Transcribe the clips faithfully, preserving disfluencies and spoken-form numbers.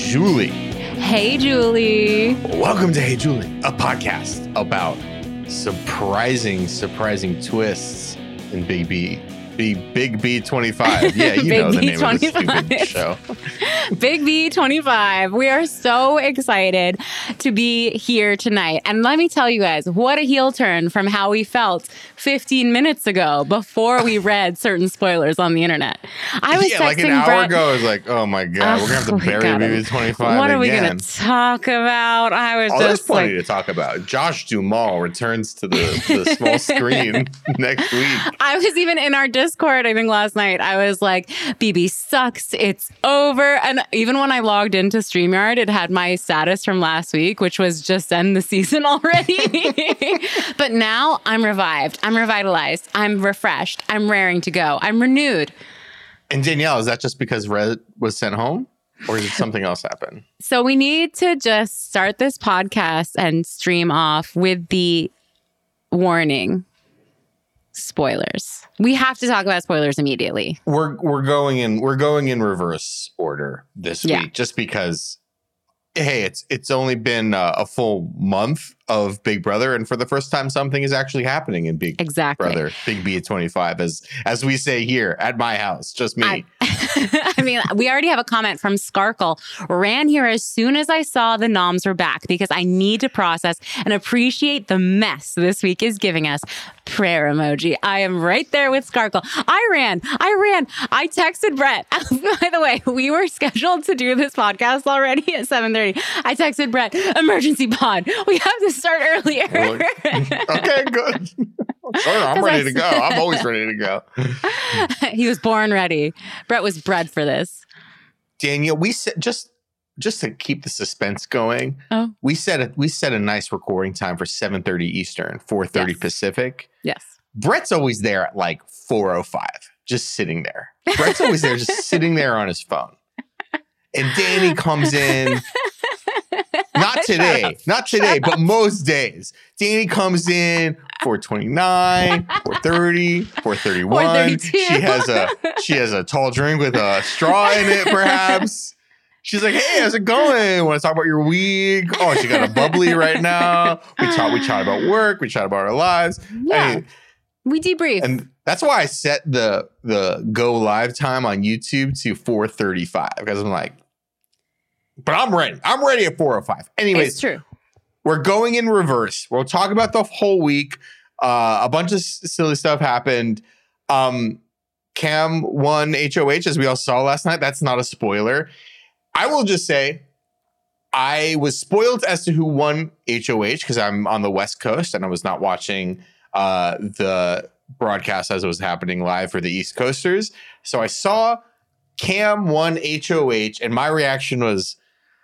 Julie. Hey, Julie. Welcome to Hey, Julie, a podcast about surprising, surprising twists in Big B. Big, Big B twenty-five. Yeah, you know the name of the stupid show. Big B twenty-five. We are so excited to be here tonight. And let me tell you guys, what a heel turn from how we felt fifteen minutes ago before we read certain spoilers on the internet. I was yeah, texting like an hour Brett, ago, I was like, oh my God, oh, we're going to have to bury Big B twenty-five What are we again. going to talk about? I was oh, just there's plenty like, to talk about. Josh Duhamel returns to the, the small screen next week. I was even in our Discord, I think last night, I was like, B B sucks, it's over. And even when I logged into StreamYard, it had my status from last week, which was just end the season already. But now I'm revived. I'm revitalized. I'm refreshed. I'm raring to go. I'm renewed. And Danielle, is that just because Red was sent home? Or did something else happen? So we need to just start this podcast and stream off with the warning. Spoilers. We have to talk about spoilers immediately. We're we're going in we're going in reverse order this Yeah. week, just because. Hey, it's it's only been uh, a full month of Big Brother, and for the first time, something is actually happening in Big Exactly. Brother, Big B twenty-five, as as we say here at my house, just me. I, I mean, we already have a comment from Skarkle. Ran here as soon as I saw the noms were back because I need to process and appreciate the mess this week is giving us. Prayer emoji. I am right there with Skarkle. I ran. I ran. I texted Brett. By the way, we were scheduled to do this podcast already at seven thirty. I texted Brett, emergency pod. We have to start earlier. Really? Okay, good. Sure, I'm ready to go. I'm always ready to go. He was born ready. Brett was bred for this. Daniel, we said just just to keep the suspense going. Oh. We set a we set a nice recording time for seven thirty Eastern, four thirty Yes. Pacific. Yes. Brett's always there at like four oh five, just sitting there. Brett's always there, just sitting there on his phone. And Danny comes in. Not today, not today, but most days. Danny comes in four twenty-nine, four thirty, four thirty-one. four thirty-two. She has a she has a tall drink with a straw in it, perhaps. She's like, "Hey, how's it going? Want to talk about your week?" Oh, she got a bubbly right now. We talk, we chat about work. We chat about our lives. Yeah. I mean, We debrief. and that's why I set the the go live time on YouTube to four thirty-five, because I'm like, but I'm ready. I'm ready at four oh five. Anyways, it's true. we're going in reverse. We'll talk about the whole week. Uh, a bunch of s- silly stuff happened. Um, Cam won H O H, as we all saw last night. That's not a spoiler. I will just say I was spoiled as to who won H O H because I'm on the West Coast and I was not watching uh, the broadcast as it was happening live for the East Coasters. So I saw Cam won H O H and my reaction was,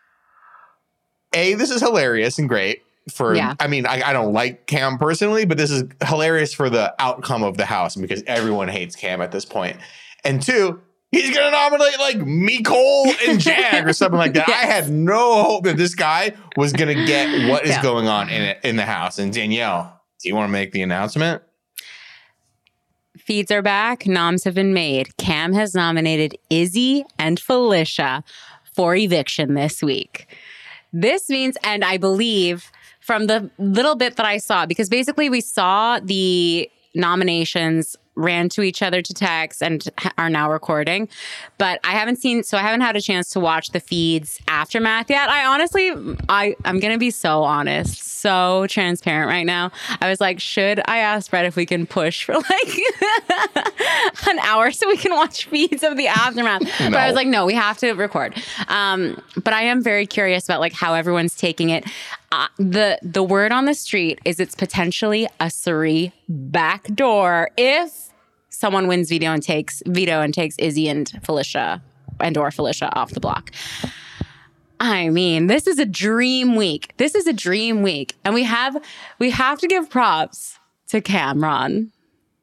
A, this is hilarious and great. For Yeah. I mean, I, I don't like Cam personally, but this is hilarious for the outcome of the house because everyone hates Cam at this point. And two, he's going to nominate like Nicole and Jag or something like that. Yes. I had no hope that this guy was going to get what is Yeah. going on in it, in the house. And Danielle, do you want to make the announcement? Feeds are back. Noms have been made. Cam has nominated Izzy and Felicia for eviction this week. This means, and I believe from the little bit that I saw, because basically we saw the nominations, ran to each other to text, and ha- are now recording. But I haven't seen, so I haven't had a chance to watch the feeds aftermath yet. I honestly, I, I'm going to be so honest, so transparent right now. I was like, should I ask Brett if we can push for like an hour so we can watch feeds of the aftermath? No. But I was like, no, we have to record. Um, but I am very curious about like how everyone's taking it. Uh, the the word on the street is it's potentially a Suri backdoor if someone wins veto and takes veto and takes Izzy and Felicia and or Felicia off the block. I mean, this is a dream week. This is a dream week, and we have we have to give props to Cameron.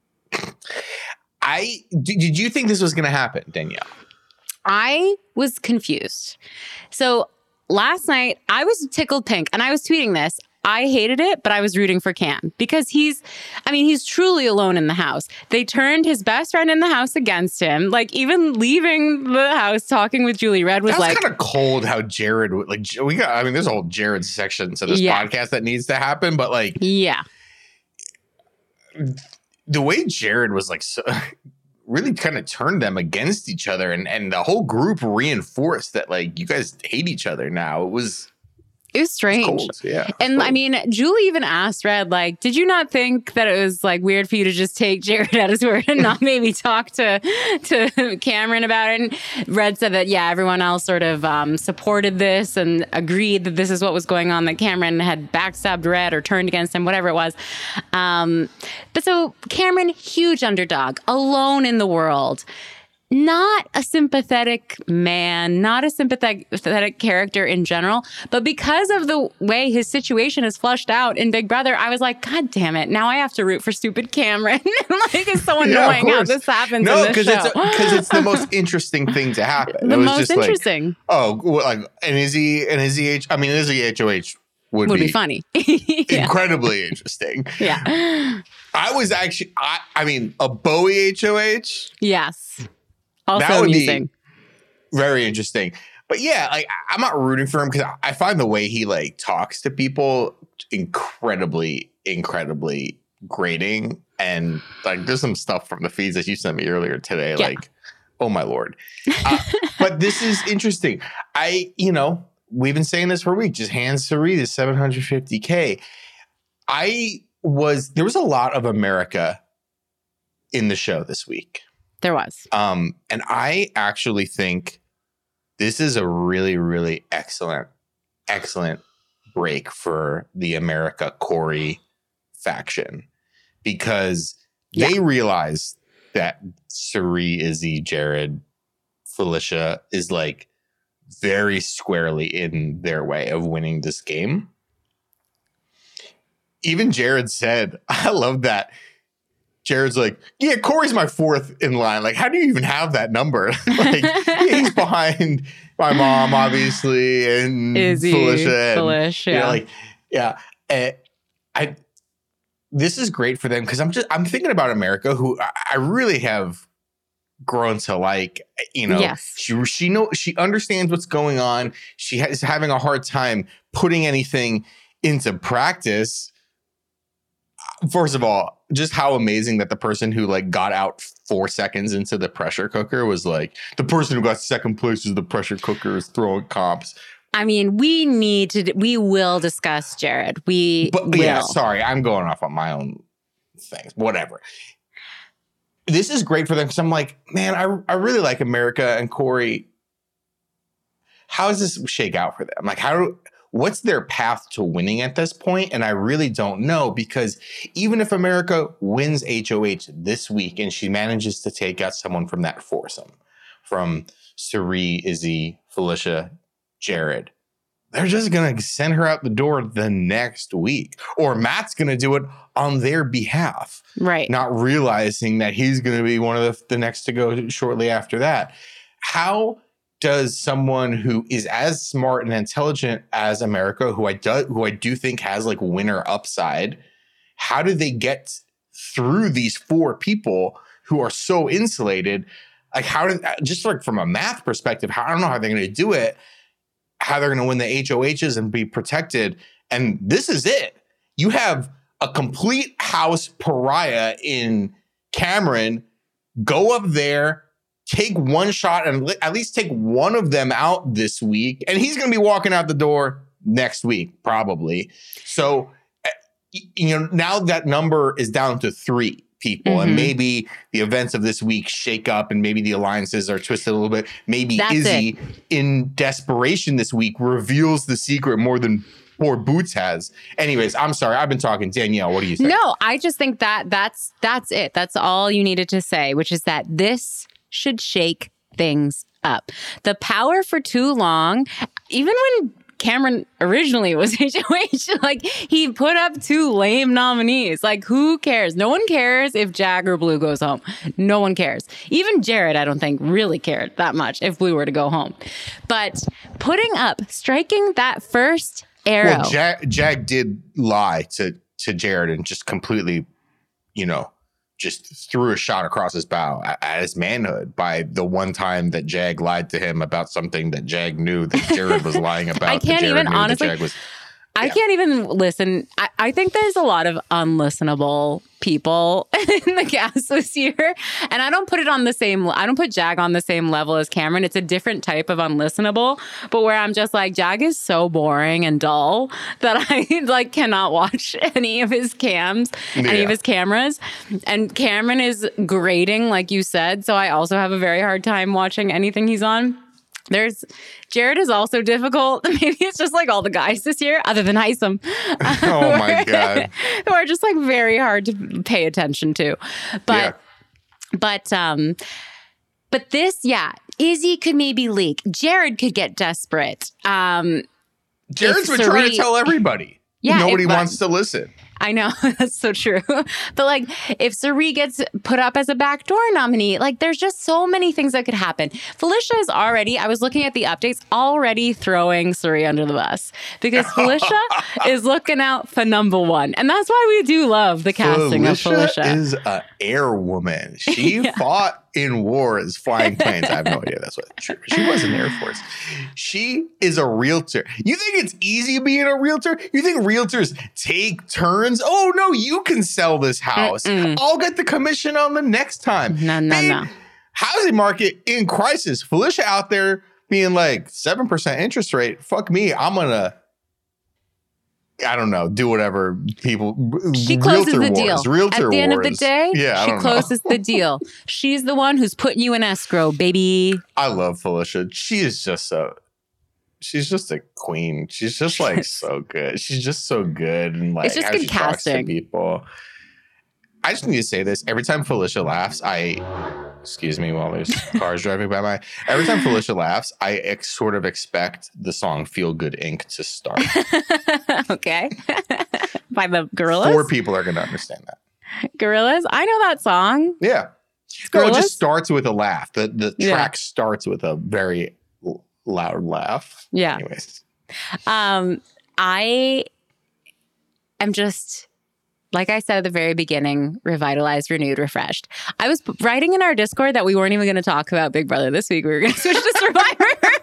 I did, did you think this was going to happen, Danielle? I was confused. So last night, I was tickled pink, and I was tweeting this. I hated it, but I was rooting for Cam because he's, I mean, he's truly alone in the house. They turned his best friend in the house against him. Like, even leaving the house, talking with Julie Red was, That's like kind of cold how Jared would, like, we got, I mean, there's a whole Jared section to this Yeah. podcast that needs to happen, but like, yeah. the way Jared was like, so, really kind of turned them against each other, and, and the whole group reinforced that, like, you guys hate each other now. It was, It was strange. it was cold. Yeah. And Cold. I mean, Julie even asked Red, like, did you not think that it was like weird for you to just take Jared at his word and not maybe talk to to Cameron about it? And Red said that, yeah, everyone else sort of um, supported this and agreed that this is what was going on, that Cameron had backstabbed Red or turned against him, whatever it was. Um, but so Cameron, huge underdog, alone in the world. Not a sympathetic man, not a sympathetic, sympathetic character in general, but because of the way his situation is flushed out in Big Brother, I was like, God damn it! Now I have to root for stupid Cameron. Like, it's so annoying yeah, how this happens. No, because it's because it's the most interesting thing to happen. The it was most just interesting like, oh, well, like an Izzy, an Izzy H. I mean, Izzy H O H would, would be, be funny, yeah. incredibly interesting. Yeah, I was actually, I, I mean, a Bowie H O H. yes. Also That would amusing. be very interesting. But yeah, like, I'm not rooting for him because I find the way he like talks to people incredibly, incredibly grating. And like, there's some stuff from the feeds that you sent me earlier today. Yeah. Like, oh my Lord. Uh, but this is interesting. I, you know, we've been saying this for a week. Just hand Cirie the seven hundred fifty K. I was, there was a lot of America in the show this week. There was. Um, and I actually think this is a really, really excellent, excellent break for the America Corey faction, because Yeah. they realize that Cirie, Izzy, Jared, Felicia is like very squarely in their way of winning this game. Even Jared said, I love that. Jared's like, yeah, Corey's my fourth in line. Like, how do you even have that number? Like, yeah, he's behind my mom, obviously, and Izzy, Felicia. And, Felicia, you know, yeah. like, yeah. Uh, I. This is great for them because I'm just I'm thinking about America, who I, I really have grown to like. You know, Yes. she she know she understands what's going on. She is having a hard time putting anything into practice. First of all, just how amazing that the person who like got out four seconds into the pressure cooker was like, the person who got second place is the pressure cooker is throwing comps. I mean, we need to, we will discuss Jared. We But will. yeah, sorry, I'm going off on my own things. Whatever. This is great for them because I'm like, man, I I really like America and Corey. How does this shake out for them? Like, how do what's their path to winning at this point? And I really don't know, because even if America wins H O H this week and she manages to take out someone from that foursome, from Cirie, Izzy, Felicia, Jared, they're just going to send her out the door the next week. Or Matt's going to do it on their behalf, Right. not realizing that he's going to be one of the, the next to go shortly after that. How does someone who is as smart and intelligent as America, who I do, who I do think has like winner upside, how do they get through these four people who are so insulated? Like, how do, just like from a math perspective, how, I don't know how they're going to do it, how they're going to win the H O Hs and be protected. And this is it. You have a complete house pariah in Cameron. Go up there, take one shot, and li- at least take one of them out this week. And he's going to be walking out the door next week, probably. So, uh, y- you know, now that number is down to three people. Mhm. And maybe the events of this week shake up and maybe the alliances are twisted a little bit. Maybe That's Izzy, in desperation this week, reveals the secret more than poor Boots has. Anyways, I'm sorry. I've been talking. Danielle, what do you think? No, I just think that that's that's it. That's all you needed to say, which is that this should shake things up. The power for too long, even when Cameron originally was H O H, like, he put up two lame nominees. Like, who cares? No one cares if Jag or Blue goes home. No one cares. Even Jared, I don't think, really cared that much if Blue were to go home. But putting up, striking that first arrow. Well, Jag, Jag did lie to to Jared and just completely, you know, just threw a shot across his bow at, at his manhood by the one time that Jag lied to him about something that Jag knew that Jared was lying about. I can't even honestly. Was, I yeah. can't even listen. I, I think there's a lot of unlistenable people in the cast this year. And I don't put it on the same, I don't put Jag on the same level as Cameron. It's a different type of unlistenable, but where I'm just like, Jag is so boring and dull that I like cannot watch any of his cams, yeah. any of his cameras. And Cameron is grating, like you said. So I also have a very hard time watching anything he's on. There's Jared is also difficult. Maybe it's just like all the guys this year, other than Hisam. Oh my God. Who are just like very hard to pay attention to. But, yeah. but, um, but this, yeah, Izzy could maybe leak. Jared could get desperate. Um, Jared's been trying to tell everybody. Yeah. Nobody if, wants to listen. I know, that's so true. But like, if Cirie gets put up as a backdoor nominee, like there's just so many things that could happen. Felicia is already, I was looking at the updates, already throwing Cirie under the bus because Felicia is looking out for number one. And that's why we do love the casting Felicia of Felicia. is an air woman. She yeah. fought in wars flying planes. I have no idea that's what true. She was in the Air Force. She is a realtor. You think it's easy being a realtor? You think realtors take turns? Oh no, you can sell this house. Mm-mm. I'll get the commission on the next time. No, no, Babe, no. Housing market in crisis. Felicia out there being like seven percent interest rate. Fuck me. I'm gonna I don't know, do whatever people. She closes the wars, deal. Realtor At the end wars. of the day, yeah, she closes the deal. She's the one who's putting you in escrow, baby. I love Felicia. She is just so. She's just a queen. She's just like so good. She's just so good and like it's just how good she talks to casting. people. I just need to say this. Every time Felicia laughs, I excuse me while there's cars driving by my. Every time Felicia laughs, I ex- sort of expect the song "Feel Good Incorporated" to start. Okay, by the Gorillaz. Four people are going to understand that. Gorillaz. I know that song. Yeah, no, it just starts with a laugh. The the Yeah. track starts with a very l- loud laugh. Yeah. Anyways, Um, I am just, like I said at the very beginning, revitalized, renewed, refreshed. I was writing in our Discord that we weren't even going to talk about Big Brother this week. We were going to switch to Survivor.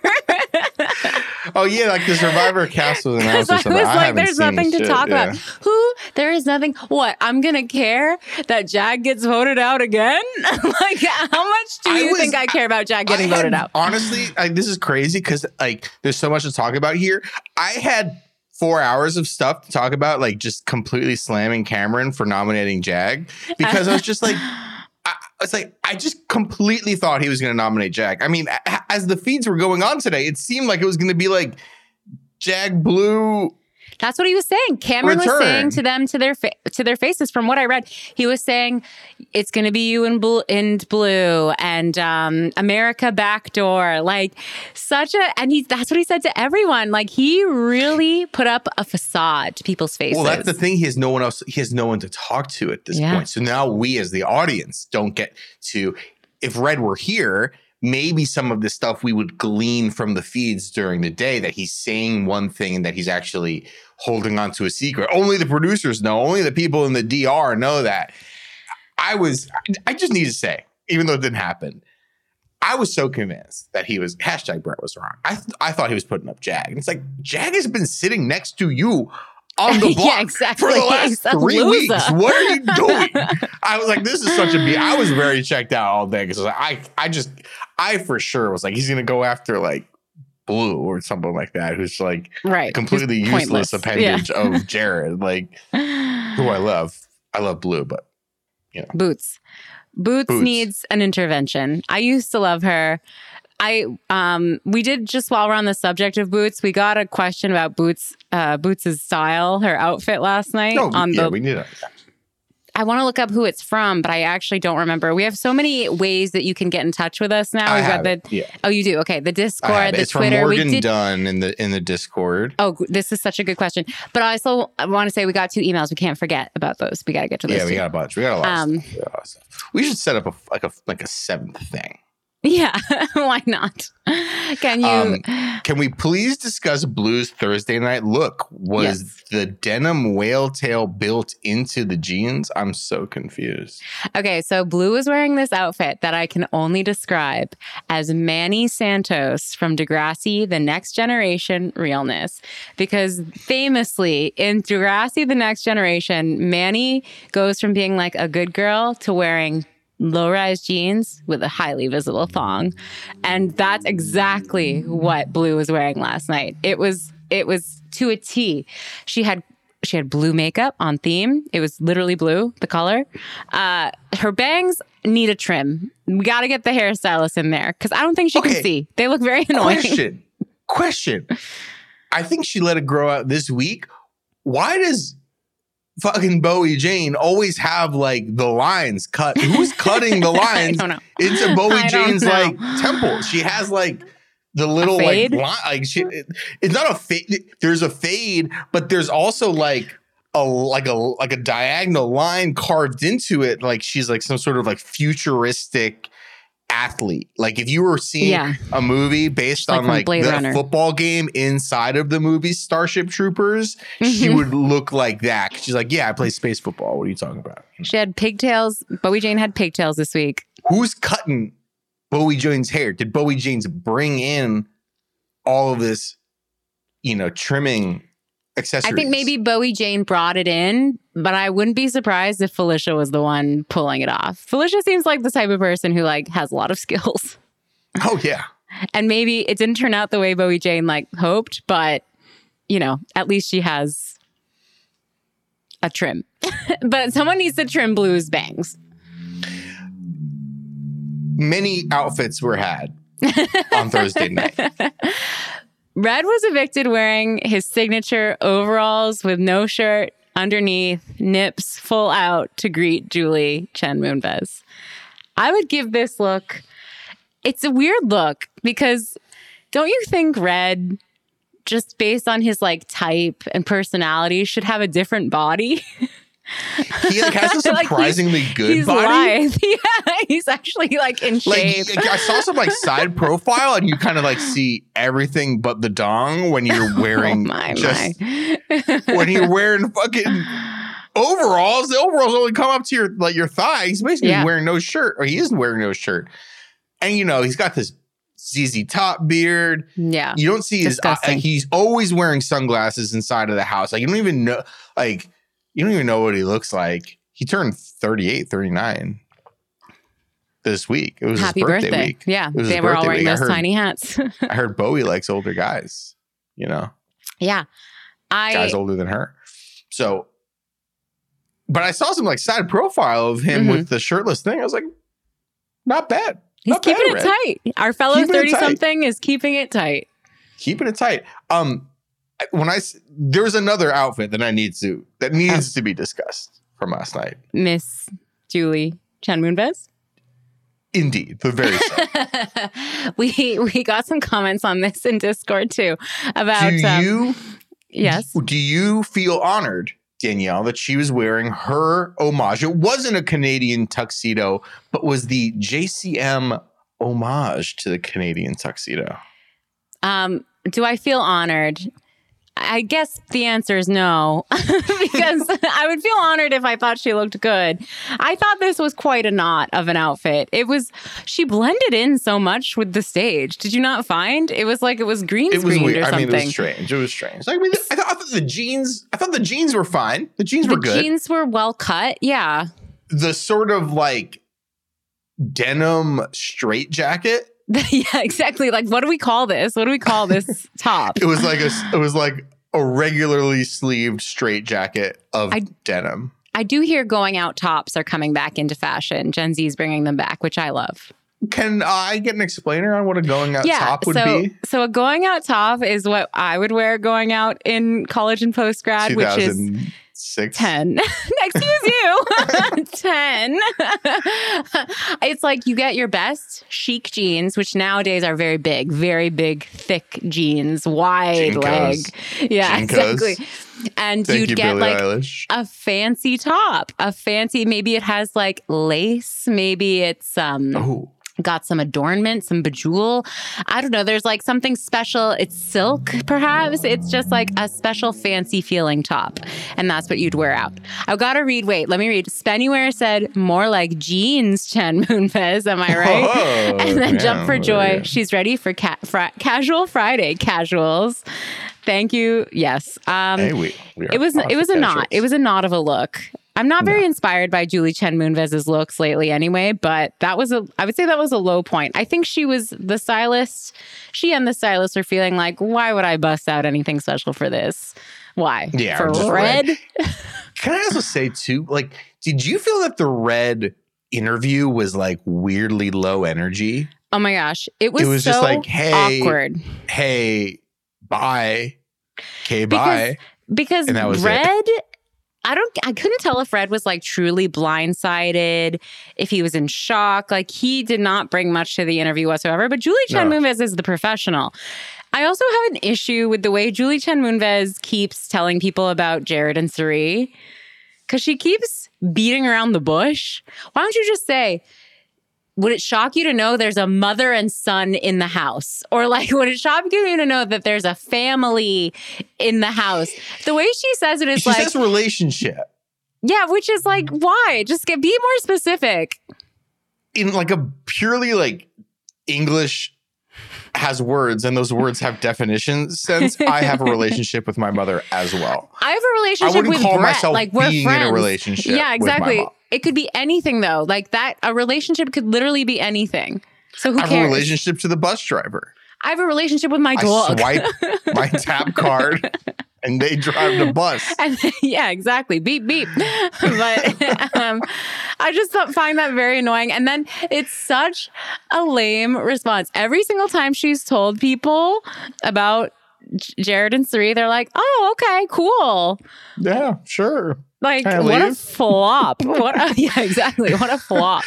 oh yeah, like the Survivor cast was announced. I was I like, there's nothing to shit, talk yeah. about. Who? There is nothing. What? I'm going to care that Jag gets voted out again? Like, how much do I you was- think I care about Jag getting I had- voted out? Honestly, like, this is crazy because like there's so much to talk about here. I had four hours of stuff to talk about, like just completely slamming Cameron for nominating Jag because I was just like, I, it's like I just completely thought he was going to nominate Jag. I mean, a- as the feeds were going on today, it seemed like it was going to be like Jag Blue. That's what he was saying. Cameron Return. was saying to them, to their fa- to their faces, from what I read, he was saying it's going to be you in blue, in blue, and um, America backdoor, like such a. And he that's what he said to everyone. Like he really put up a facade to people's faces. Well, that's the thing. He has no one else. He has no one to talk to at this Yeah. point. So now we, as the audience, don't get to. If Red were here, maybe some of the stuff we would glean from the feeds during the day that he's saying one thing and that he's actually holding on to a secret. Only the producers know. Only the people in the D R know that. I was. I just need to say, even though it didn't happen, I was so convinced that he was hashtag Brett was wrong. I th- I thought he was putting up Jag, and it's like Jag has been sitting next to you on the block Yeah, exactly. for the last He's a three loser. weeks. What are you doing? I was like, this is such a beat. I was very checked out all day because I I just I for sure was like, he's gonna go after like Blue or something like that, who's like right. completely Just useless pointless. appendage Yeah. of Jared, like who I love. I love Blue, but Boots. Boots. Boots. needs an intervention. I used to love her. I um we did just while we're on the subject of Boots, we got a question about Boots uh Boots's style, her outfit last night no, on yeah, the we need it. I want to look up who it's from, but I actually don't remember. We have so many ways that you can get in touch with us now. I We've have got it. the Yeah. Oh, you do? Okay. The I Discord, have it. the It's Twitter. from We Morgan did Dunn in the in the Discord. Oh, this is such a good question. But I also want to say we got two emails. We can't forget about those. We got to get to those. Yeah, we two. got a bunch. We got a lot, Um, of stuff. We got a lot of stuff. We should set up a like a like a seventh thing. Yeah, why not? Can you? Um, can we please discuss Blue's Thursday night look? Was Yes. the denim whale tail built into the jeans? I'm so confused. Okay, so Blue is wearing this outfit that I can only describe as Manny Santos from Degrassi, The Next Generation Realness. Because famously, in Degrassi, The Next Generation, Manny goes from being like a good girl to wearing low-rise jeans with a highly visible thong. And that's exactly what Blue was wearing last night. It was it was to a T. She had she had blue makeup on theme. It was literally blue, the color. Uh, her bangs need a trim. We got to get the hairstylist in there because I don't think she Okay. can see. They look very annoying. Question. Question. I think she let it grow out this week. Why does fucking Bowie Jane always have like the lines cut? Who's cutting the lines I don't know. into Bowie I don't Jane's know. like temple? She has like the little like fade? line, like she. It, it's not a fade. There's a fade, but there's also like a like a like a diagonal line carved into it. Like she's like some sort of like futuristic athlete. Like if you were seeing Yeah. a movie based Like on from like Blade the Runner. football game inside of the movie Starship Troopers, she Mhm. would look like that. She's like, yeah, I play space football. What are you talking about? She had pigtails. Bowie Jane had pigtails this week. Who's cutting Bowie Jane's hair? Did Bowie Jane's bring in all of this, you know, trimming accessories? I think maybe Bowie Jane brought it in, but I wouldn't be surprised if Felicia was the one pulling it off. Felicia seems like the type of person who like has a lot of skills. Oh yeah. And maybe it didn't turn out the way Bowie Jane like hoped, but you know, at least she has a trim. But someone needs to trim Blue's bangs. Many outfits were had on Thursday night. Red was evicted wearing his signature overalls with no shirt underneath, nips full out to greet Julie Chen Moonves. I would give this look, it's a weird look because don't you think Red, just based on his like type and personality, should have a different body? He like has a Like, he's- surprisingly good he's body. lithe. Yeah, he's actually like in shape. Like I saw some like side profile, and you kind of like see everything but the dong when you're wearing oh my, just my. when you're wearing fucking overalls. The overalls only come up to your like your thigh. He's basically Yeah. wearing no shirt, or he isn't wearing no shirt. And you know he's got this Z Z Top beard. Yeah. You don't see his. Uh, Disgusting. he's always wearing sunglasses inside of the house. Like you don't even know. Like you don't even know what he looks like. He turned thirty-eight, thirty-nine this week. It was Happy his birthday, birthday. week. Yeah. It was They his were all birthday wearing week. I those heard- tiny hats. I heard Bowie likes older guys. You know, yeah. I guys older than her. So, but I saw some like side profile of him Mhm. with the shirtless thing. I was like, not bad. he's Not keeping bad, it Red. tight. Our fellow Keeping it thirty tight. something is keeping it tight. Keeping it tight. Um, when I s- there's another outfit that I need to that needs to be discussed from last night. Miss Julie Chen Moonves. Indeed, the very same. we we got some comments on this in Discord too about Do um, you yes. do you feel honored, Danielle, that she was wearing her homage? It wasn't a Canadian tuxedo, but was the J C M homage to the Canadian tuxedo. Um, do I feel honored? I guess the answer is no, because I would feel honored if I thought she looked good. I thought this was quite a knot of an outfit. It was, she blended in so much with the stage. Did you not find? It was like it was green It was screened weird. or I something. mean, it was strange. It was strange. I mean, I thought, I thought the jeans. I thought the jeans were fine. The jeans the were good. jeans were well cut. Yeah. The sort of like denim straight jacket. Yeah, exactly. Like, what do we call this? What do we call this top? It was like a. It was like a regularly sleeved straight jacket of I- denim. I do hear going out tops are coming back into fashion. Gen Z is bringing them back, which I love. Can I get an explainer on what a going out Yeah, top would so be? so a going out top is what I would wear going out in college and post grad, which is two thousand six. ten. Excuse you. ten. It's like you get your best chic jeans, which nowadays are very big, very big, thick jeans, wide Jinkos. leg. Yeah, Jinkos. exactly. And Thank you'd you, get Billie like Eilish. a fancy top, a fancy, maybe it has like lace, maybe it's um Oh, got some adornment, some bejewel. I don't know. There's like something special. It's silk, perhaps. It's just like a special fancy feeling top. And that's what you'd wear out. I've got to read. Wait, let me read. Spennywear said more like jeans, Chen Moonves. Am I right? Oh, and then yeah, Jump for Joy. yeah. She's ready for ca- fr- Casual Friday casuals. Thank you. Yes. Um, Hey, we, we are it was off it was the a knot. casuals. It was a knot of a look. I'm not very No. inspired by Julie Chen Moonves's looks lately anyway, but that was a I would say that was a low point. I think she was the stylist. She and the stylist were feeling like, why would I bust out anything special for this? Why? Yeah, For just red? red. Can I also say too, like, did you feel that the red interview was like weirdly low energy? Oh my gosh. It was, It was so just like, hey, awkward. Hey, bye. Okay, bye. Because And that was it. Red, I don't I couldn't tell if Red was like truly blindsided, if he was in shock. Like he did not bring much to the interview whatsoever. But Julie Chen No. Moonves is the professional. I also have an issue with the way Julie Chen Moonves keeps telling people about Jared and Cirie. Because she keeps beating around the bush. Why don't you just say, would it shock you to know there's a mother and son in the house? Or like, would it shock you to know that there's a family in the house? The way she says it is She like, says relationship yeah, which is like, why? Just get be more specific. in like a purely like English has words and those words have definitions sense. I have a relationship with my mother as well. I have a I relationship wouldn't with call Brett. myself Like we're being friends. in a relationship. Yeah, with my exactly. mom. It could be anything though. Like that, a relationship could literally be anything. So who I have cares? a relationship to the bus driver. I have a relationship with my I dog. swipe my tap card and they drive the bus. And, yeah, exactly. Beep, beep. But um, I just thought- find that very annoying. And then it's such a lame response. Every single time she's told people about J- Jared and Cirie, they're like, oh, okay, cool. Yeah, sure. Like, Can I what a leave? flop. What a, yeah, exactly. What a flop.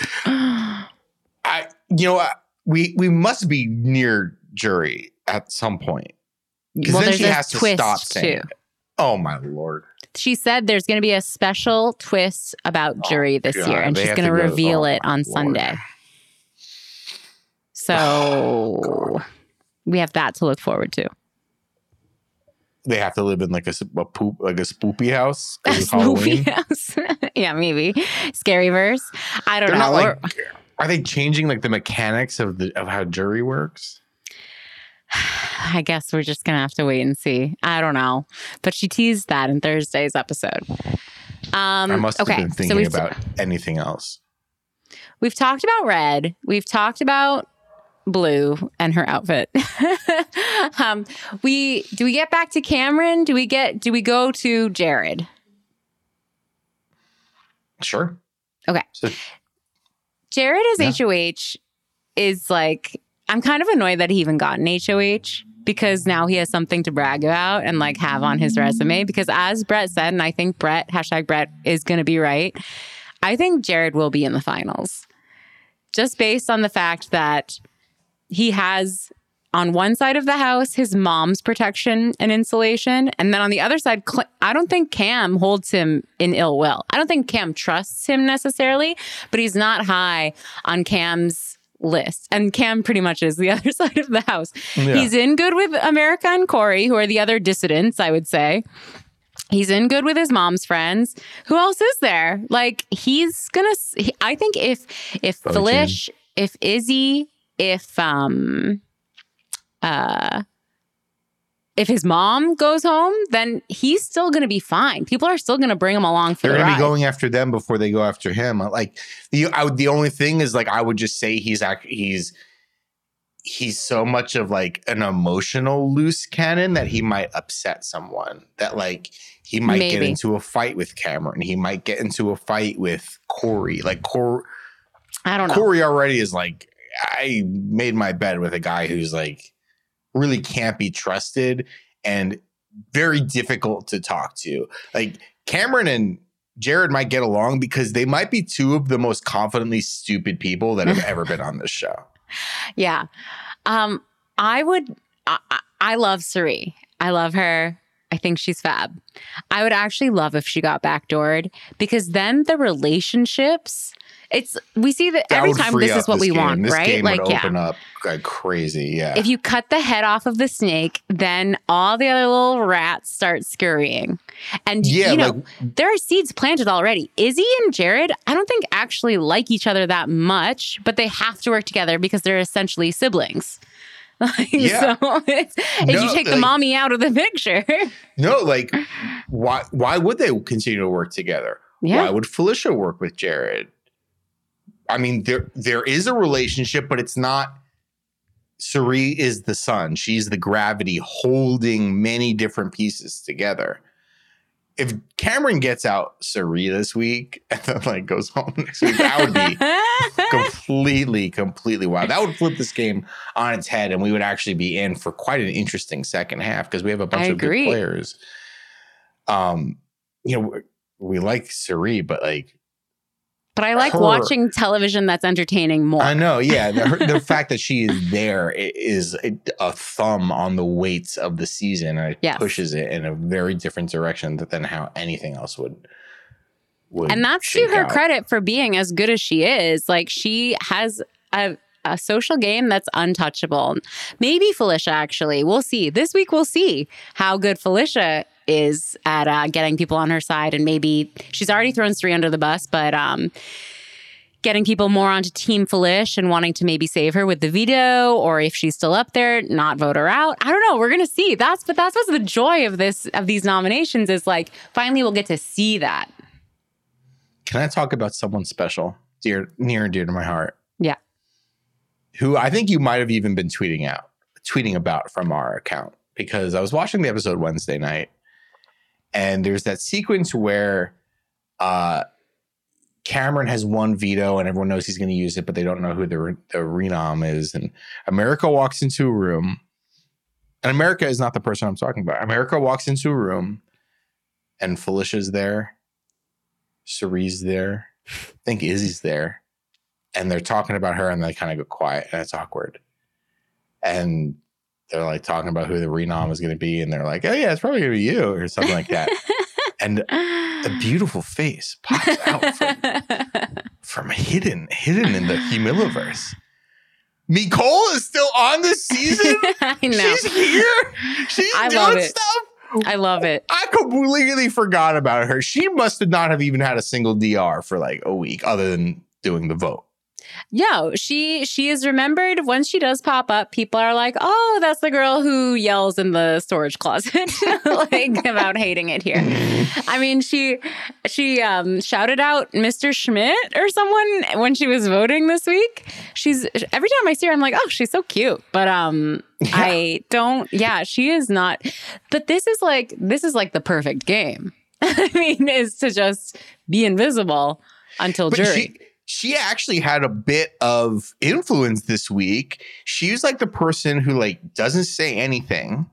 I, you know, I- we we must be near jury at some point. Because Well, then there's she a has to twist, stop saying too. it. Oh my lord! She said there's going to be a special twist about jury this God, year, and they she's have going to to go- reveal oh, it my on Lord. Sunday. So God. we have that to look forward to. They have to live in like a, s- a poop like a spoopy house. A 'cause it's Halloween. spoopy house. Yeah, maybe. Scary verse. I don't They're know. not Or- like. Are they changing like the mechanics of the of how jury works? I guess we're just going to have to wait and see. I don't know. But she teased that in Thursday's episode. Um, I must have okay, been so thinking we've, about anything else. we've talked about Red. We've talked about Blue and her outfit. um, we do we get back to Cameron? Do we get do we go to Jared? Sure. Okay. So, Jared as Yeah. H O H is like, I'm kind of annoyed that he even got an H O H because now he has something to brag about and like have on his resume. Because as Brett said, and I think Brett, hashtag Brett is going to be right, I think Jared will be in the finals. Just based on the fact that he has on one side of the house his mom's protection and insulation. And then on the other side, Cl- I don't think Cam holds him in ill will. I don't think Cam trusts him necessarily, but he's not high on Cam's list. And Cam pretty much is the other side of the house. Yeah. He's in good with America and Corey, who are the other dissidents, I would say. He's in good with his mom's friends. Who else is there? Like he's gonna. He, I think if if Probably Felish, if Izzy, if um, uh, if his mom goes home, then he's still gonna be fine. People are still gonna bring him along for they're the gonna ride. be going after them before they go after him. Like the I would, the only thing is like I would just say he's act he's he's so much of like an emotional loose cannon that he might upset someone. That like he might get Maybe. into a fight with Cameron. He might get into a fight with Corey. Like Cor- I don't know. Corey already is like I made my bed with a guy who's like really can't be trusted and very difficult to talk to. Like Cameron and Jared might get along because they might be two of the most confidently stupid people that have ever been on this show. Yeah. Um, I would, I, I- I love Cirie. I love her. I think she's fab. I would actually love if she got backdoored because then the relationships It's we see that, that every would time free this up is what this we game. want, this right? Game Like, would yeah. open up like crazy. Yeah. If you cut the head off of the snake, then all the other little rats start scurrying. And, Yeah, you know, like- there are seeds planted already. Izzy and Jared, I don't think actually like each other that much, but they have to work together because they're essentially siblings. Like, Yeah. So it's, if No, you take the like- mommy out of the picture. No, like, why? Why would they continue to work together? Yeah. Why would Felicia work with Jared? I mean, there there is a relationship, but it's not. Cirie is the sun. She's the gravity holding many different pieces together. If Cameron gets out Cirie this week and then like goes home next week, that would be completely, completely wild. That would flip this game on its head, and we would actually be in for quite an interesting second half because we have a bunch I of agree. good players. Um, you know, we like Cirie, but like, But I like Her- watching television that's entertaining more. I know, yeah. The, her- the fact that she is there i- is a, a thumb on the weights of the season, and it Yes. pushes it in a very different direction than how anything else would. would And that's to shake her out. credit for being as good as she is. Like, she has a, a social game that's untouchable. Maybe Felicia, actually. We'll see. This week, we'll see how good Felicia is at uh, getting people on her side. And maybe she's already thrown Cirie under the bus, but um, getting people more onto Team Felicia and wanting to maybe save her with the veto, or if she's still up there, not vote her out. I don't know. We're gonna see. That's but that's what's the joy of this of these nominations is like finally we'll get to see that. Can I talk about someone special, dear, near and dear to my heart? Yeah. Who I think you might have even been tweeting out, tweeting about from our account, because I was watching the episode Wednesday night, and there's that sequence where uh, Cameron has one veto and everyone knows he's going to use it, but they don't know who the, the renom is. And America walks into a room, and America is not the person I'm talking about. America walks into a room, and Felicia's there, Cirie's there, I think Izzy's there, and they're talking about her, and they kind of go quiet, and it's awkward. And they're like talking about who the renom is going to be, and they're like, "Oh yeah, it's probably going to be you," or something like that. And a beautiful face pops out from, from hidden, hidden in the Humiliverse. Nicole is still on this season. I know. She's here. She's I doing love it. stuff. I love it. I completely forgot about her. She must have not have even had a single D R for like a week, other than doing the vote. Yo, she she is remembered. Once she does pop up, people are like, "Oh, that's the girl who yells in the storage closet, like about hating it here." I mean, she she um, shouted out Mister Schmidt or someone when she was voting this week. She's every time I see her, I'm like, "Oh, she's so cute," but um, Yeah. I don't. Yeah, she is not. But this is like this is like the perfect game. I mean, is to just be invisible until But jury. she, she actually had a bit of influence this week. She was like the person who like doesn't say anything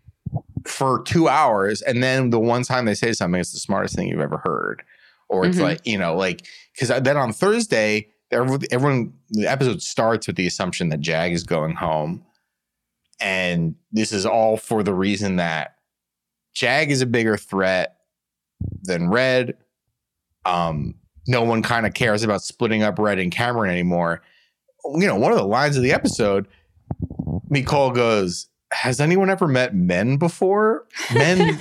for two hours. And then the one time they say something, it's the smartest thing you've ever heard. Or it's Mhm. like, you know, like, because then on Thursday, everyone, everyone, the episode starts with the assumption that Jag is going home. And this is all for the reason that Jag is a bigger threat than Red. Um, no one kind of cares about splitting up Red and Cameron anymore. You know, one of the lines of the episode, Nicole goes, "Has anyone ever met men before? Men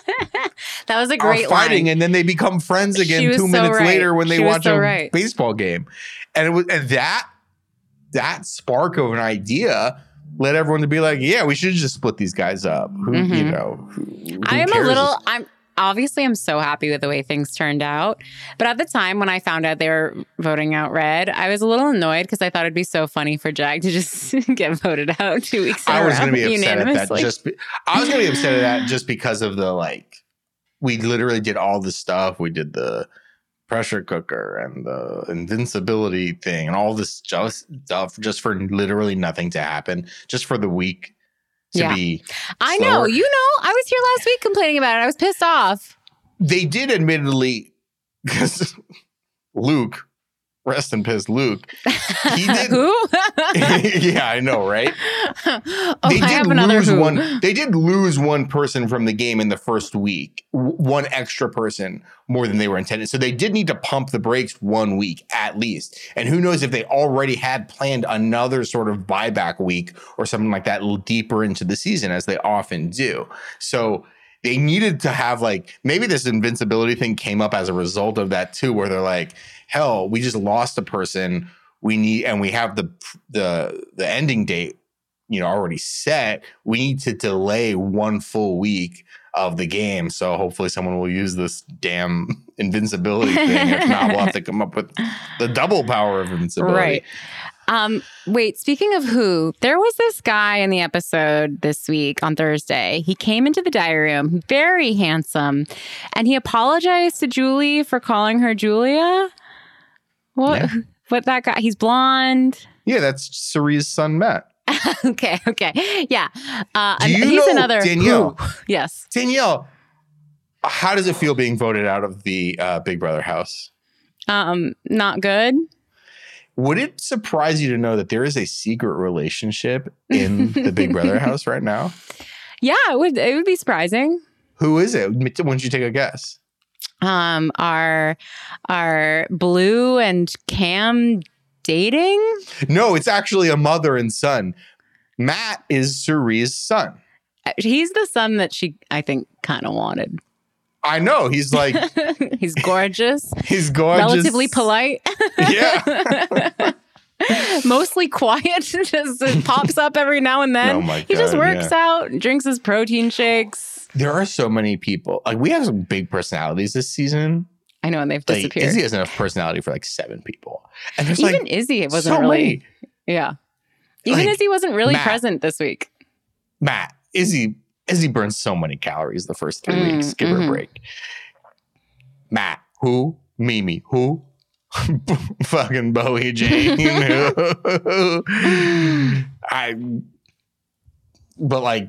That was a are great fighting line. and then they become friends She again was two so minutes right. later when they She was watch so a right. baseball game." And it was and that that spark of an idea led everyone to be like, "Yeah, we should just split these guys up." Who you Mhm. know? Who, who I am a cares? little. I'm obviously I'm so happy with the way things turned out. But at the time when I found out they were voting out Red, I was a little annoyed because I thought it'd be so funny for Jag to just get voted out two weeks in I a was row going to be upset at that. unanimously. Just be, I was going to be upset at that just because of the like. We literally did all this stuff. We did the pressure cooker and the invincibility thing and all this just stuff just for literally nothing to happen. Just for the week to Yeah. be. I slower. know. You know, I was here last week complaining about it. I was pissed off. They did admittedly, because Luke rest in piss Luke. He did. Who? Yeah, I know, right? Oh, they I did have another lose who. one. They did lose one person from the game in the first week. W- one extra person more than they were intended. So they did need to pump the brakes one week at least. And who knows if they already had planned another sort of buyback week or something like that a little deeper into the season, as they often do. So they needed to have like, maybe this invincibility thing came up as a result of that too, where they're like, hell, we just lost a person. We need, and we have the the the ending date, you know, already set. We need to delay one full week of the game. So hopefully someone will use this damn invincibility thing. If not, we'll have to come up with the double power of invincibility. Right. Um, wait, speaking of who, there was this guy in the episode this week on Thursday. He came into the diary room, very handsome, and he apologized to Julie for calling her Julia. What? Yeah. What that guy? He's blonde. Yeah, that's Cerie's son, Matt. Okay, okay. Yeah. Uh, Do and you he's know another Danielle? who. Yes. Danielle, how does it feel being voted out of the uh, Big Brother house? Um, not good. Would it surprise you to know that there is a secret relationship in the Big Brother house right now? Yeah, it would it would be surprising. Who is it? Why don't you take a guess? Um, are are Blue and Cam dating? No, it's actually a mother and son. Matt is Cerie's son. He's the son that she, I think, kind of wanted. I know. He's like, He's gorgeous, he's gorgeous. relatively polite. Yeah. Mostly quiet. Just pops up every now and then. Oh my he just God, works yeah. out, drinks his protein shakes. There are so many people. Like, we have some big personalities this season. I know, and they've Like, disappeared. Izzy has enough personality for like seven people. And there's Even like Izzy wasn't so really. many. Yeah. Even Like, Izzy wasn't really Matt. present this week. Matt, Izzy, Izzy burns so many calories the first three Mm, weeks. Give her mhm. a break. Matt, who? Mimi, who? Fucking Bowie Jane. Who? I. But like,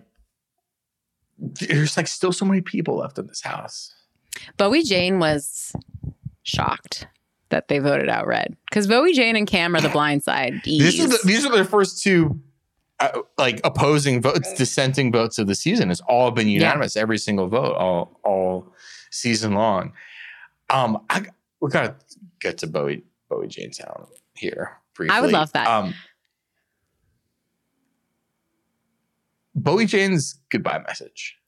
there's like still so many people left in this house. Bowie Jane was shocked that they voted out Red. Because Bowie Jane and Cam are the blind side. This is the, these are the first two uh, like opposing votes, dissenting votes of the season. It's all been unanimous, yeah. Every single vote, all all season long. Um, I we gotta get to Bowie Bowie Janetown here briefly. I would love that. Um, Bowie Jane's goodbye message.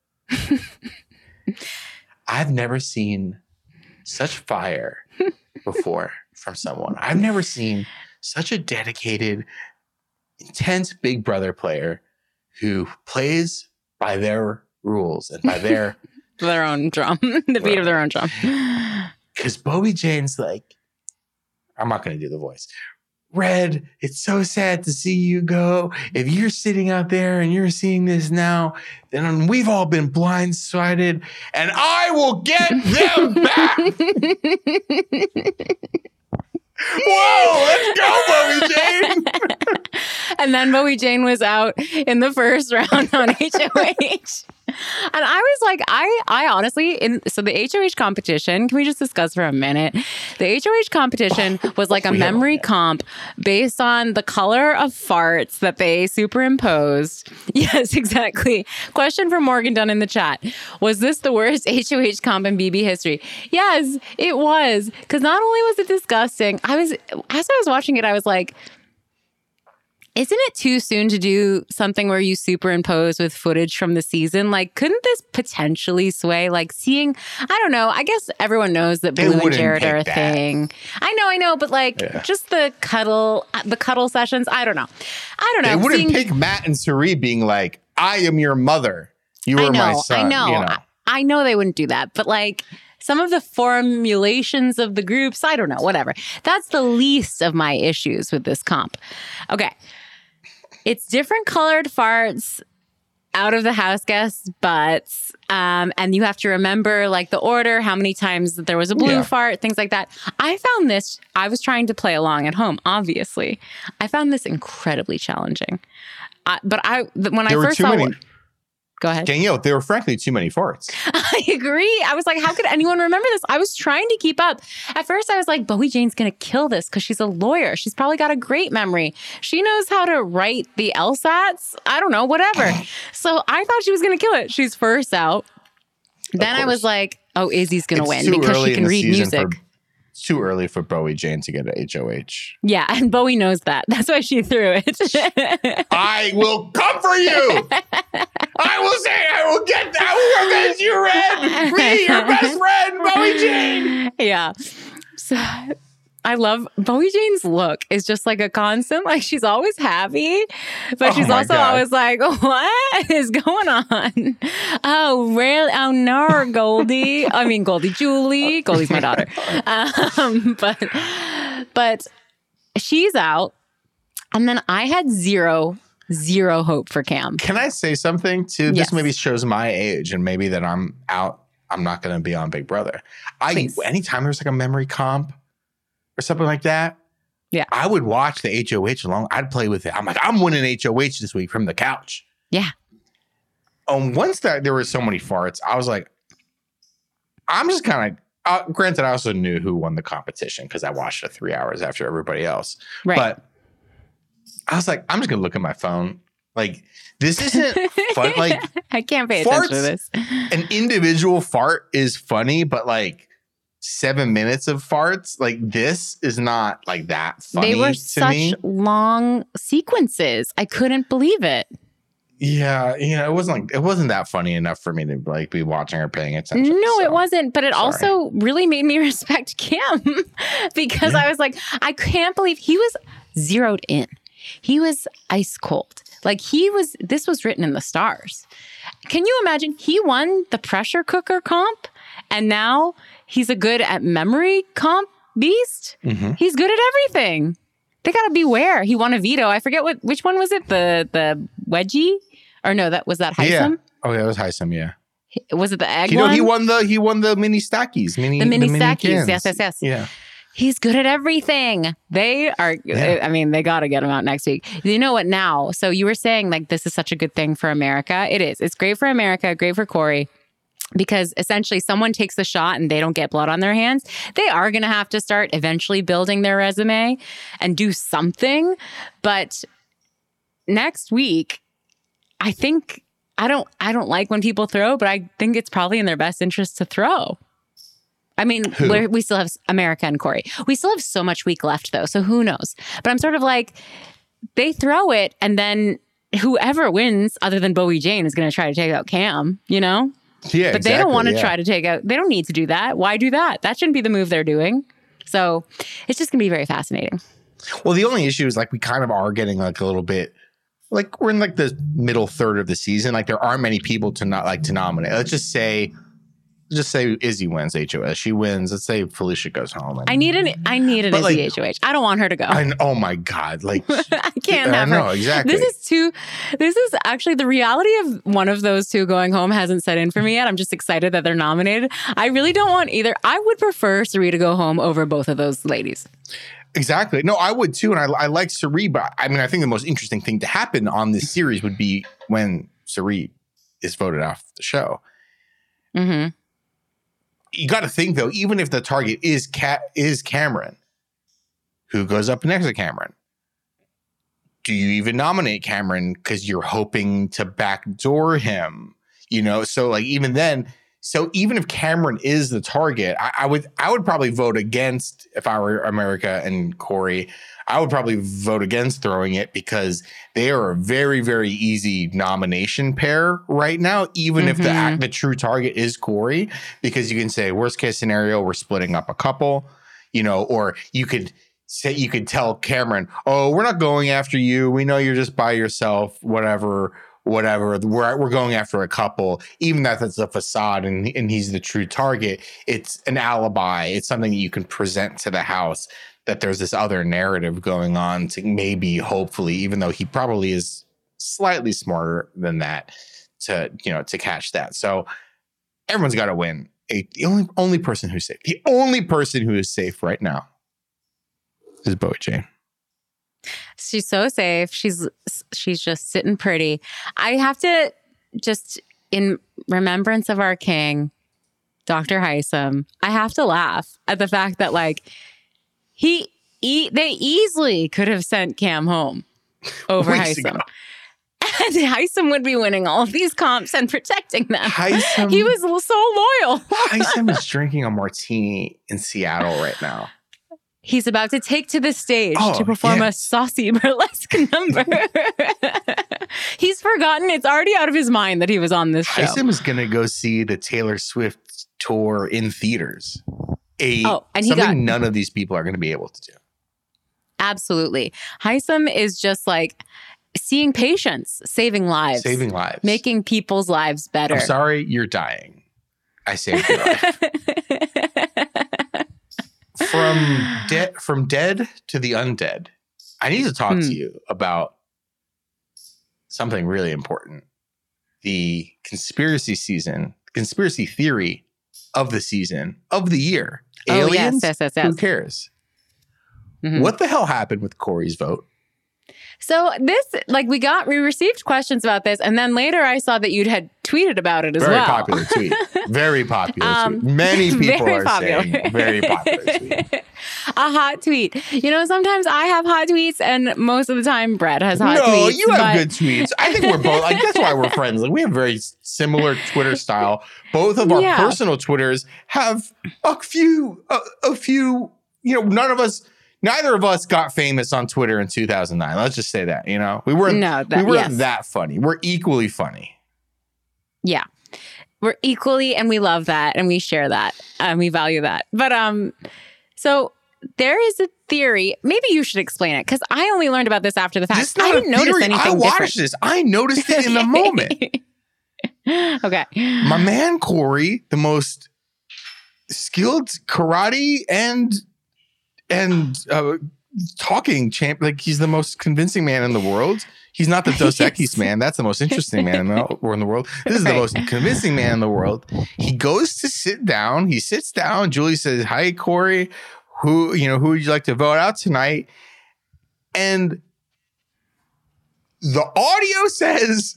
I've never seen such fire before from someone. I've never seen such a dedicated, intense Big Brother player who plays by their rules and by their their own drum, the beat of their own drum. Because Bowie Jane's like, I'm not going to do the voice. Red, it's so sad to see you go. If you're sitting out there and you're seeing this now, then we've all been blindsided, and I will get them back. Whoa, let's go, Bowie Jane. And then Bowie Jane was out in the first round on H O H. And I was like, I I honestly, in so the H O H competition, can we just discuss for a minute? The H O H competition was like a memory comp based on the color of farts that they superimposed. Yes, exactly. Question from Morgan Dunn in the chat. Was this the worst H O H comp in B B history? Yes, it was. Because not only was it disgusting, I was, as I was watching it, I was like, isn't it too soon to do something where you superimpose with footage from the season? Like, couldn't this potentially sway? Like, seeing, I don't know. I guess everyone knows that They Blue and wouldn't Jared pick are a that. thing. I know, I know. But like, Yeah. just the cuddle, the cuddle sessions. I don't know. I don't know. They wouldn't Seeing- pick Matt and Cerie being like, I am your mother. You I are know, my son. I know. You know. I, I know they wouldn't do that. But like, some of the formulations of the groups, I don't know, whatever. That's the least of my issues with this comp. Okay. It's different colored farts out of the house guests' butts. Um, and you have to remember like the order, how many times there was a blue Yeah. fart, things like that. I found this, I was trying to play along at home, obviously. I found this incredibly challenging. I, but I, when There I were first too saw many. one, Go ahead. Danielle, there were frankly too many farts. I agree. I was like, how could anyone remember this? I was trying to keep up. At first, I was like, Bowie Jane's going to kill this because she's a lawyer. She's probably got a great memory. She knows how to write the LSATs. I don't know, whatever. So I thought she was going to kill it. She's first out. Then I was like, oh, Izzy's going to win because she can read music. For, it's too early for Bowie Jane to get an H O H. Yeah, and Bowie knows that. That's why she threw it. I will come for you. I will say I will get that. I will revenge you, Red. Me, your best friend, Bowie Jane. Yeah. So I love Bowie Jane's look is just like a constant, like she's always happy, but Oh she's my also God. always like, what is going on? Oh, really? Oh, no, Goldie. I mean, Goldie Julie. Goldie's my daughter. Um, but, but she's out. And then I had zero, zero hope for Cam. Can I say something too? Yes. This maybe shows my age and maybe that I'm out. I'm not going to be on Big Brother. I Please. Anytime there's like a memory comp or something like that, Yeah. I would watch the H O H along. I'd play with it. I'm like, I'm winning H O H this week from the couch. Yeah. Um, once that there were so many farts, I was like, I'm just kind of. Uh, granted, I also knew who won the competition because I watched it three hours after everybody else. Right. But I was like, I'm just gonna look at my phone. Like, this isn't fun. Like, I can't pay attention to farts- this. an individual fart is funny, but like seven minutes of farts, like this is not like that funny They were to such me. long sequences. I couldn't believe it. Yeah, you know, it wasn't like it wasn't that funny enough for me to like be watching or paying attention. No, so. it wasn't. But it sorry. also really made me respect Cam because Yeah. I was like, I can't believe he was zeroed in. He was ice cold. Like he was, this was written in the stars. Can you imagine? He won the pressure cooker comp and now he's a good at memory comp beast. Mhm. He's good at everything. They got to beware. He won a veto. I forget what, which one was it? The, the wedgie? Or no, that was that Heisem? Yeah. Oh, yeah, it was Heisem. Yeah. Was it the egg You know, one? he won the he won the mini stackies, mini The mini stackies. cans. Yes, yes, yes. Yeah. He's good at everything. They are, Yeah. I mean, they got to get him out next week. You know what now? So you were saying like this is such a good thing for America. It is. It's great for America, great for Corey. Because essentially someone takes the shot and they don't get blood on their hands. They are going to have to start eventually building their resume and do something. But next week, I think, I don't, I don't like when people throw, but I think it's probably in their best interest to throw. I mean, Who? we're, we still have America and Corey. We still have so much week left, though. So who knows? But I'm sort of like, they throw it, and then whoever wins, other than Bowie Jane, is going to try to take out Cam. You know? Yeah. But they don't want to yeah. try to take out. They don't need to do that. Why do that? That shouldn't be the move they're doing. So it's just going to be very fascinating. Well, the only issue is like we kind of are getting like a little bit like we're in like the middle third of the season. Like there aren't many people to not like to nominate. Let's just say, just say Izzy wins H O S. She wins. Let's say Felicia goes home. And, I need an. I need an But, Izzy like, H O H. I don't want her to go. I, oh my God! Like I can't I have know her. exactly. This is too. This is actually the reality of one of those two going home hasn't set in for me yet. I'm just excited that they're nominated. I really don't want either. I would prefer Sari to go home over both of those ladies. Exactly. No, I would too. And I, I like Sari, but I mean, I think the most interesting thing to happen on this series would be when Sari is voted off the show. Mm-hmm. You got to think though, even if the target is Cat is Cameron, who goes up next to Cameron? Do you even nominate Cameron because you're hoping to backdoor him? You know, so like even then, so even if Cameron is the target, I, I would I would probably vote against if I were America and Corey. I would probably vote against throwing it because they are a very, very easy nomination pair right now, even if the Mhm. act, the true target is Corey, because you can say worst case scenario, we're splitting up a couple, you know, or you could say, you could tell Cameron, oh, we're not going after you. We know you're just by yourself, whatever, whatever. We're, we're going after a couple, even that that's a facade and, and he's the true target. It's an alibi. It's something that you can present to the house that there's this other narrative going on to maybe, hopefully, even though he probably is slightly smarter than that to, you know, to catch that. So everyone's got to win. A, the only, only person who's safe, the only person who is safe right now is Bowie Jane. She's so safe. She's she's just sitting pretty. I have to just in remembrance of our king, Doctor Hisam, I have to laugh at the fact that like he, he they easily could have sent Cam home over Hisam. And Hisam would be winning all of these comps and protecting them. Hisam, he was so loyal. Hisam is drinking a martini in Seattle right now. He's about to take to the stage oh, to perform yes. a saucy burlesque number. He's forgotten. It's already out of his mind that he was on this show. Hisam is going to go see the Taylor Swift tour in theaters. A, oh, and he something got, none of these people are going to be able to do. Absolutely. Hisam is just like seeing patients, saving lives. Saving lives. Making people's lives better. I'm sorry, you're dying. I saved your life. From dead from dead to the undead. I need to talk Hmm. to you about something really important. The conspiracy season, conspiracy theory of the season, of the year. Oh, yes, Aliens? yes, yes, yes. Who cares? Mhm. What the hell happened with Corey's vote? So this, like, we got, we received questions about this, and then later I saw that you had tweeted about it as Very well. popular tweet. Very popular Um, tweet. Many people very are popular. saying very popular tweet. A hot tweet. You know, sometimes I have hot tweets, and most of the time Brett has hot no, tweets. No, you have but- good tweets. I think we're both, like, that's why we're friends. Like, we have very similar Twitter style. Both of our Yeah. personal Twitters have a few, a, a few, you know, none of us, neither of us got famous on Twitter in two thousand nine. Let's just say that, you know, we weren't, No, that- we weren't yes. that funny. We're equally funny. Yeah. We're equally, and we love that, and we share that, and we value that. But um, so there is a theory. Maybe you should explain it, because I only learned about this after the fact. This is not I a didn't notice theory. anything I watched different. this. I noticed it in the moment. Okay. My man Corey, the most skilled karate and and uh, talking champ, like he's the most convincing man in the world. He's not the Dos Equis Yes. man. That's the most interesting man in the, in the world. This is the Right. most convincing man in the world. He goes to sit down. He sits down. Julie says, "Hi, Corey. Who you know? Who would you like to vote out tonight?" And the audio says,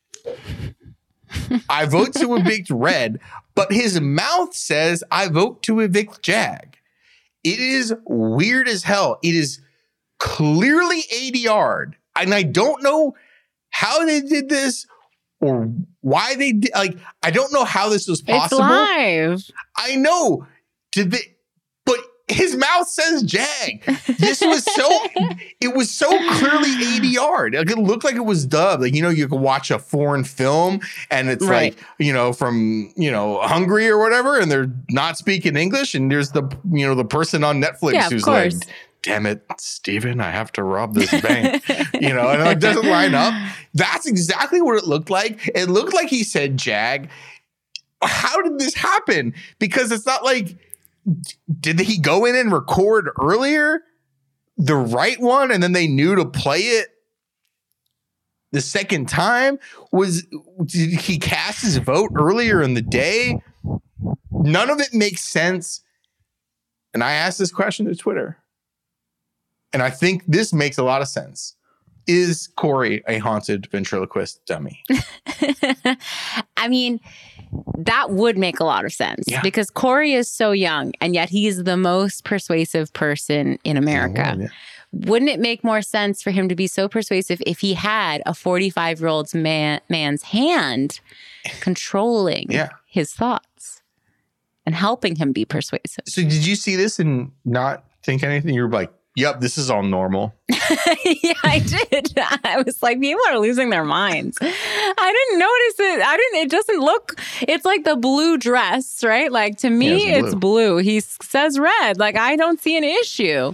I vote to evict Red, but his mouth says, I vote to evict Jag. It is weird as hell. It is clearly A D R'd. And I don't know how they did this or why they did. Like, I don't know how this was possible. It's live. I know. Did they? But his mouth says Jag. This was so. It was so clearly A D R'd. Like, it looked like it was dubbed. Like, you know, you can watch a foreign film and it's Right. like, you know, from you know Hungary or whatever, and they're not speaking English, and there's the you know the person on Netflix Yeah, of who's course. like, damn it, Steven, I have to rob this bank. You know, and it like, doesn't line up. That's exactly what it looked like. It looked like he said Jag. How did this happen? Because it's not like, did he go in and record earlier the right one and then they knew to play it the second time? Was did he cast his vote earlier in the day? None of it makes sense. And I asked this question to Twitter. And I think this makes a lot of sense. Is Corey a haunted ventriloquist dummy? I mean, that would make a lot of sense Yeah. because Corey is so young, and yet he's the most persuasive person in America. Yeah. Wouldn't it make more sense for him to be so persuasive if he had a forty-five-year-old man, man's hand controlling Yeah. his thoughts and helping him be persuasive? So did you see this and not think anything? You were like, yep, this is all normal. Yeah, I did. I was like, people are losing their minds. I didn't notice it. I didn't, it doesn't look, it's like the blue dress, right? Like to me, Yeah, it's it's blue. He s- says red. Like I don't see an issue.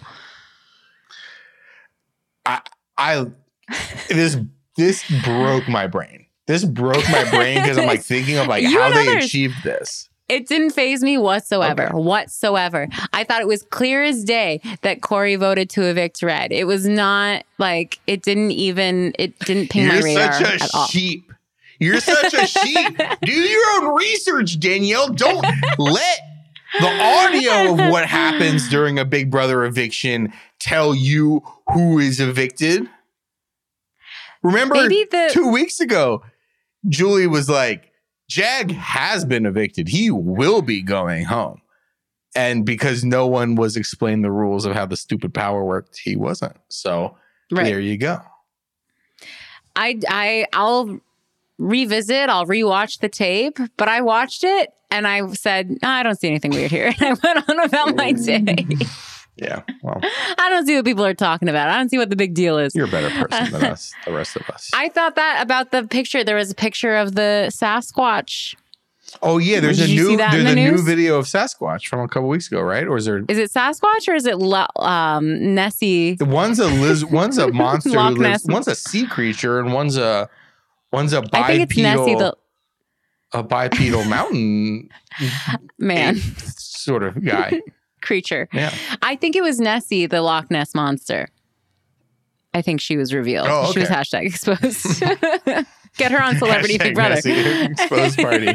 I, I, this, this broke my brain. This broke my brain because I'm like thinking of like You how and they others. achieved this. It didn't faze me whatsoever, Okay. whatsoever. I thought it was clear as day that Corey voted to evict Red. It was not like, it didn't even, it didn't ping my You're radar such a at all. sheep. You're such a sheep. Do your own research, Danielle. Don't let the audio of what happens during a Big Brother eviction tell you who is evicted. Remember Maybe the- two weeks ago, Julie was like, Jag has been evicted. He will be going home. And because no one was explained the rules of how the stupid power worked, he wasn't. So right. There you go. I, I, I'll revisit, I'll rewatch the tape, but I watched it and I said, no, I don't see anything weird here. And I went on about my day. Yeah. Well, I don't see what people are talking about. I don't see what the big deal is. You're a better person than us, the rest of us. I thought that about the picture. There was a picture of the Sasquatch. Oh yeah, there's Did a you new see that there's in a the new news? video of Sasquatch from a couple weeks ago, right? Or is there Is it Sasquatch or is it Lo- um, Nessie? One's a liz one's a monster who Loch lives, Ness. one's a sea creature and one's a one's a I think it's Nessie, bipedal the a bipedal mountain man ape sort of guy. creature. Yeah. I think it was Nessie, the Loch Ness monster. I think she was revealed. Oh, okay. She was hashtag exposed. Get her on Celebrity Hashtag Big Brother. Nessie exposed party.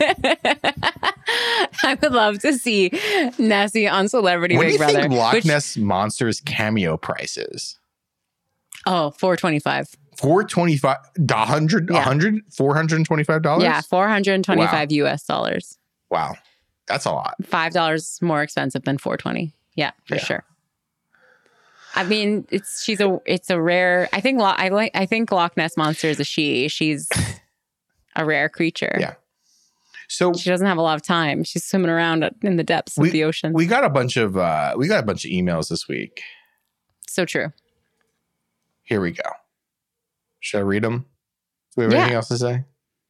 I would love to see Nessie on Celebrity What Big do you Brother. think Loch which- Ness Monster's cameo price is? Oh, four twenty-five. four twenty-five, one hundred, Yeah. one hundred, four hundred twenty-five dollars? Yeah, four hundred twenty-five Wow. U S dollars. Wow. That's a lot. five dollars more expensive than four twenty. Yeah, for Yeah. sure. I mean, it's she's a it's a rare. I think Lo- I like I think Loch Ness Monster is a she. She's a rare creature. Yeah. So She doesn't have a lot of time. She's swimming around in the depths we, of the ocean. we got a bunch of uh we got a bunch of emails this week. So true. Here we go. Should I read them? Do we have Yeah. anything else to say?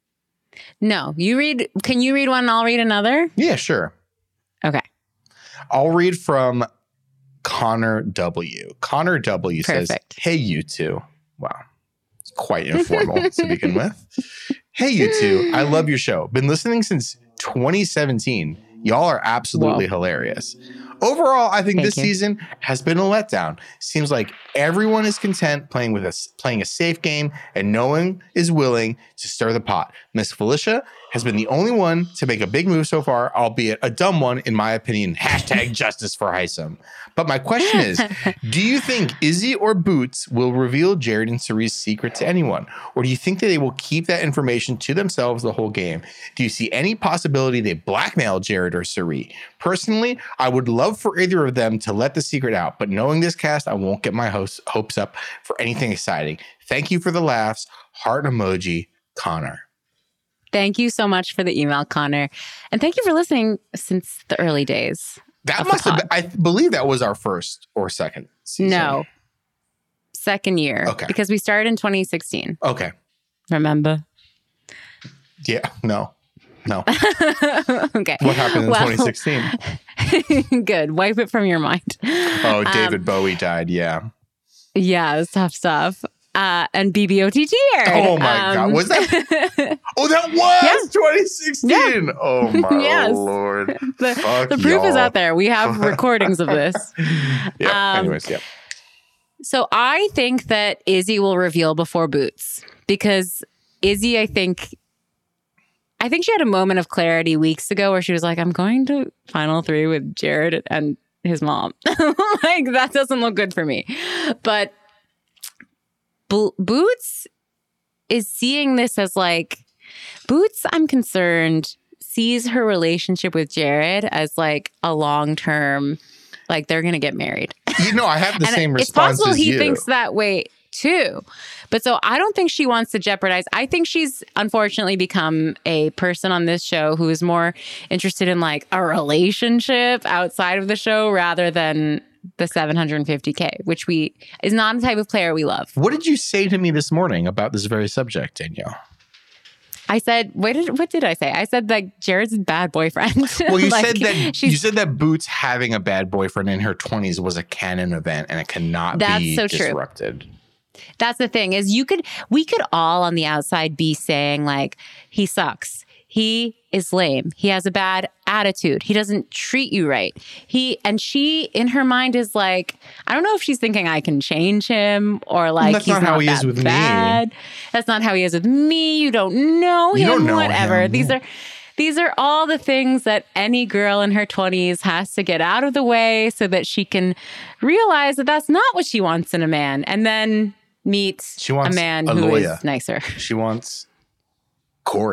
No, you read. Can you read one and I'll read another? Yeah, sure. Okay. I'll read from Connor W. Connor W says, Perfect. "Hey, you two." Wow. It's quite informal to begin with. "Hey, you two. I love your show. Been listening since twenty seventeen. Y'all are absolutely Whoa. hilarious. Overall, I think Thank this you. season has been a letdown. Seems like everyone is content playing with us, playing a safe game, and no one is willing to stir the pot. Miss Felicia has been the only one to make a big move so far, albeit a dumb one, in my opinion. Hashtag justice for Heisem. But my question is, do you think Izzy or Boots will reveal Jared and Cerie's secret to anyone? Or do you think that they will keep that information to themselves the whole game? Do you see any possibility they blackmail Jared or Cerie? Personally, I would love for either of them to let the secret out, but knowing this cast, I won't get my hopes hopes up for anything exciting. Thank you for the laughs. Heart emoji, Connor." Thank you so much for the email, Connor, and thank you for listening since the early days. That Of the must have pod. been, I believe that was our first or second season. No, second year. Okay. Because we started in twenty sixteen. Okay. Remember? Yeah. No. No. Okay. What happened in Well, twenty sixteen? Good. Wipe it from your mind. Oh, David Um, Bowie died. Yeah. Yeah, it was tough stuff. Uh, and B B O T T aired. Oh my God. Was that? Oh, that was Yeah. twenty sixteen. Oh my Yes. Lord. the, Fuck the proof is y'all. out there. We have recordings of this. Yeah. Um, Anyways, yeah. So I think that Izzy will reveal before Boots because Izzy, I think, I think she had a moment of clarity weeks ago where she was like, "I'm going to Final Three with Jared and his mom." Like that doesn't look good for me. But Bo- Boots is seeing this as like Boots. I'm concerned sees her relationship with Jared as like a long term. Like they're gonna get married. You know, I have the And same it's response possible as he you. thinks that way too. But so I don't think she wants to jeopardize. I think she's unfortunately become a person on this show who is more interested in like a relationship outside of the show rather than the seven hundred fifty K, which we is not the type of player we love. What did you say to me this morning about this very subject, Danielle? I said, what did what did I say? I said that Jared's a bad boyfriend. Well, you Like, said that she's you said that Boots having a bad boyfriend in her twenties was a canon event and it cannot That's be so true. disrupted. That's the thing is you could we could all on the outside be saying like he sucks. He is lame. He has a bad attitude. He doesn't treat you right. He and she in her mind is like, I don't know if she's thinking I can change him or like That's he's not how not he is that with me. bad. That's not how he is with me. You don't know You him. don't know whatever. him. These are these are all the things that any girl in her twenties has to get out of the way so that she can realize that that's not what she wants in a man. And then meet She wants a man a who lawyer. is nicer. She wants Corey.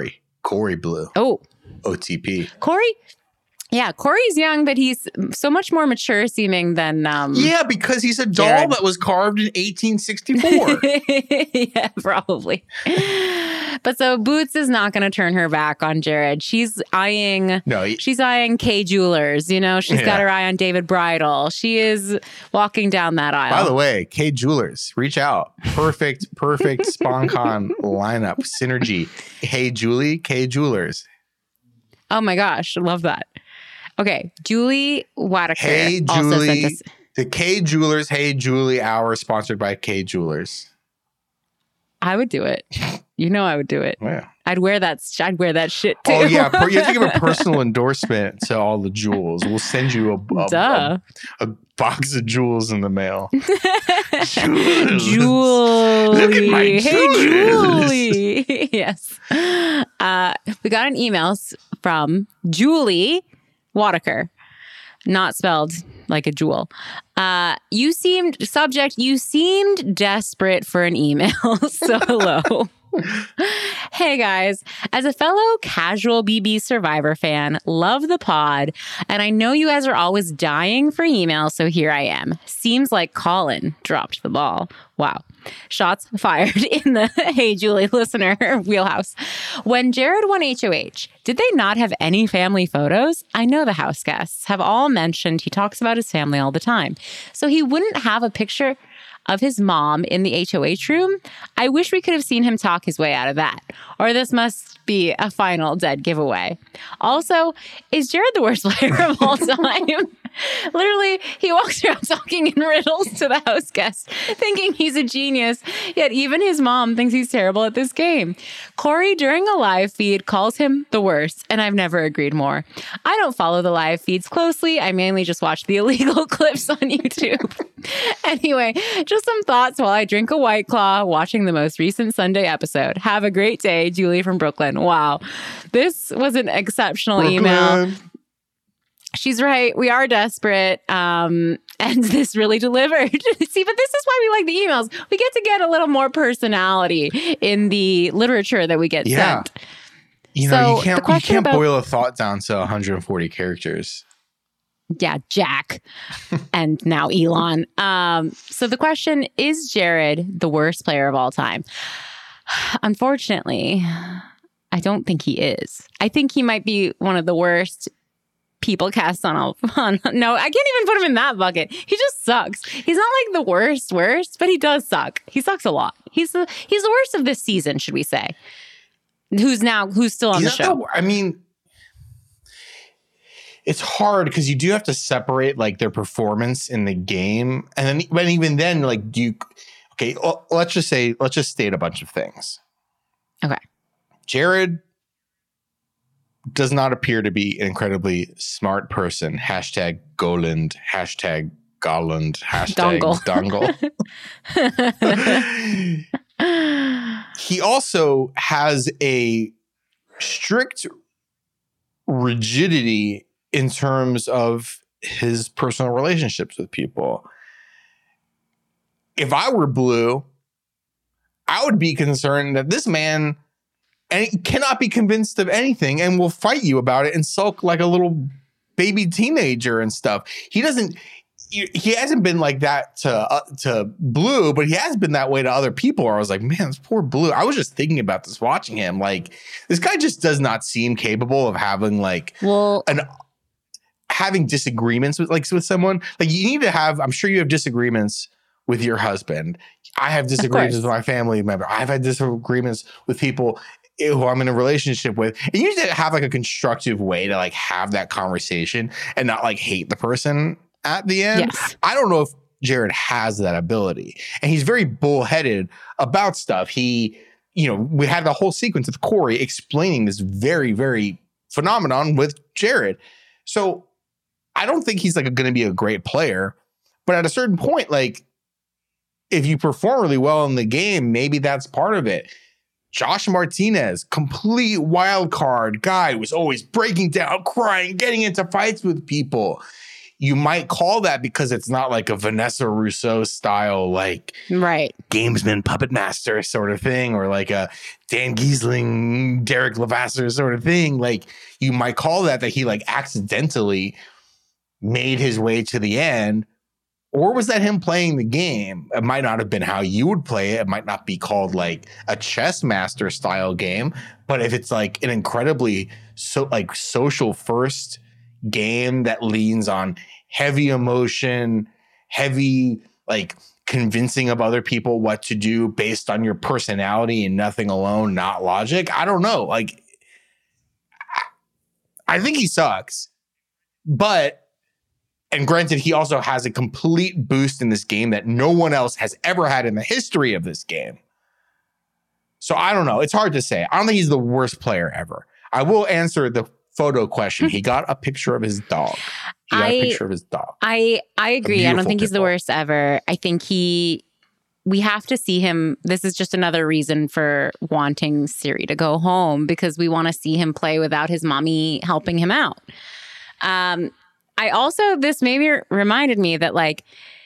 Corey Blue. Oh, O T P. Corey. Yeah, Corey's young, but he's so much more mature seeming than um Yeah, because he's a doll Jared. that was carved in eighteen sixty-four. Yeah, probably. But so Boots is not going to turn her back on Jared. She's eyeing No, he, she's eyeing Kay Jewelers, you know, she's Yeah. got her eye on David Bridal. She is walking down that aisle. by the way, K Jewelers, reach out. Perfect, perfect SpawnCon lineup synergy. Hey Julie, K Jewelers. Oh my gosh, I love that. Okay, Julie Wadaker Hey also sent Julie, us. the K Jewelers, Hey Julie hour sponsored by K Jewelers. I would do it. You know I would do it. Yeah. I'd wear that I'd wear that shit too. Oh yeah, per- you have to give a personal endorsement to all the jewels. We'll send you a, a, Duh. a, a box of jewels in the mail. Julie. Look at my Hey, jewels. Julie. Yes. Uh, we got an email s- from Julie Wadaker, not spelled like a jewel. Uh, you seemed, subject, you seemed desperate for an email. So hello. Hey guys, as a fellow casual B B Survivor fan, love the pod, and I know you guys are always dying for emails, so here I am. Seems like Colin dropped the ball. Wow. Shots fired in the Hey Julie listener wheelhouse. When Jared won H O H, did they not have any family photos? I know the house guests have all mentioned he talks about his family all the time, so he wouldn't have a picture of his mom in the H O H room. I wish we could have seen him talk his way out of that. Or this must be a final dead giveaway. Also, is Jared the worst player of all time? Literally, he walks around talking in riddles to the house guests, thinking he's a genius, yet even his mom thinks he's terrible at this game. Corey, during a live feed, calls him the worst, and I've never agreed more. I don't follow the live feeds closely. I mainly just watch the illegal clips on YouTube. Anyway, just some thoughts while I drink a White Claw watching the most recent Sunday episode. Have a great day, Julie from Brooklyn. Wow. This was an exceptional Brooklyn. email. She's right. We are desperate. Um, and this really delivered. See, but this is why we like the emails. We get to get a little more personality in the literature that we get Yeah. sent. You know, So, you the can't you question can't about- boil a thought down to one hundred forty characters. Yeah, Jack. And now Elon. Um, so the question, is Jared the worst player of all time? Unfortunately, I don't think he is. I think he might be one of the worst people cast on all on. No, I can't even put him in that bucket. He just sucks. He's not like the worst worst, but he does suck. He sucks a lot. He's the he's the worst of this season, should we say? Who's now who's still on He's the not show? the- I mean, it's hard because you do have to separate like their performance in the game, and then but even then, like, do you? Okay, well, let's just say let's just state a bunch of things. Okay. Jared does not appear to be an incredibly smart person. Hashtag Goland. Hashtag Golland. Hashtag Dongle. Dongle. He also has a strict rigidity in terms of his personal relationships with people. If I were Blue, I would be concerned that this man and he cannot be convinced of anything and will fight you about it and sulk like a little baby teenager and stuff. He doesn't, he he hasn't been like that to uh, to Blue, but he has been that way to other people. Where I was like, man, this poor Blue. I was just thinking about this watching him. Like, this guy just does not seem capable of having like Well, an having disagreements with like with someone. Like, you need to have, I'm sure you have disagreements with your husband. I have disagreements course. with my family member. I've had disagreements with people who I'm in a relationship with. And you need to have like a constructive way to like have that conversation and not like hate the person at the end. yes. I don't know if Jared has that ability. And he's very bullheaded about stuff. He, you know, we had the whole sequence with Corey explaining this very, very phenomenon with Jared. So I don't think he's like going to be a great player. But at a certain point, like, if you perform really well in the game, maybe that's part of it. Josh Martinez, complete wild card guy, was always breaking down, crying, getting into fights with people. you might call that because it's not like a Vanessa Rousseau style, like right gamesman puppet master sort of thing, or like a Dan Giesling, Derek Levasseur sort of thing. Like you might call that that he like accidentally made his way to the end. Or was that him playing the game? It might not have been how you would play it. It might not be called like a chess master style game. But if it's like an incredibly so like social first game that leans on heavy emotion, heavy like convincing of other people what to do based on your personality and nothing alone, not logic. I don't know. Like, I think he sucks, but. And granted, he also has a complete boost in this game that no one else has ever had in the history of this game. So I don't know. It's hard to say. I don't think he's the worst player ever. I will answer the photo question. He got a picture of his dog. He got I, a picture of his dog. I, I agree. I don't think he's the worst ever. I think he... We have to see him. This is just another reason for wanting Siri to go home, because we want to see him play without his mommy helping him out. Um... I also, this maybe reminded me that like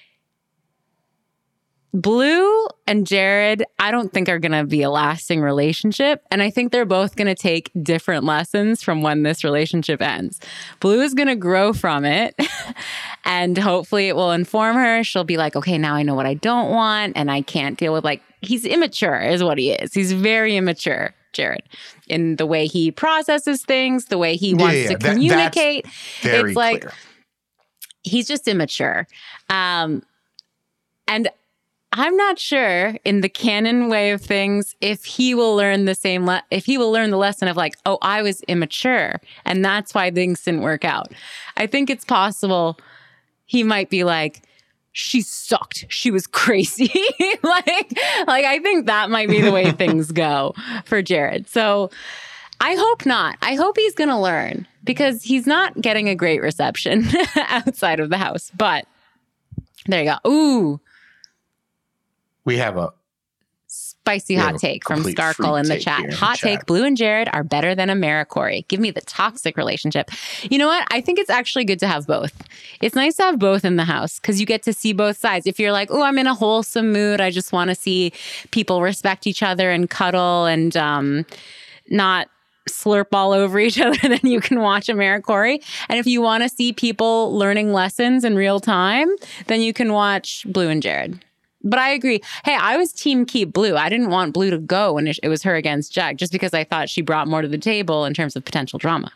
Blue and Jared, I don't think are going to be a lasting relationship. And I think they're both going to take different lessons from when this relationship ends. Blue is going to grow from it and hopefully it will inform her. She'll be like, okay, now I know what I don't want and I can't deal with like, he's immature is what he is. He's very immature. Jared, in the way he processes things, the way he wants yeah, yeah, to that, communicate. Very it's like clear. He's just immature. Um, and I'm not sure in the canon way of things if he will learn the same, le- if he will learn the lesson of like, oh, I was immature and that's why things didn't work out. I think it's possible he might be like, she sucked. She was crazy. like, like I think that might be the way things go for Jared. So I hope not. I hope he's going to learn because he's not getting a great reception outside of the house. But there you go. Ooh. We have a spicy hot take from Skarkle in the chat. In hot the take, chat. Blue and Jared are better than AmeriCorey. Give me the toxic relationship. You know what? I think it's actually good to have both. It's nice to have both in the house because you get to see both sides. If you're like, oh, I'm in a wholesome mood. I just want to see people respect each other and cuddle and um, not slurp all over each other, then you can watch AmeriCorey. And if you want to see people learning lessons in real time, then you can watch Blue and Jared. But I agree. Hey, I was team keep Blue. I didn't want Blue to go when it was her against Jack, just because I thought she brought more to the table in terms of potential drama.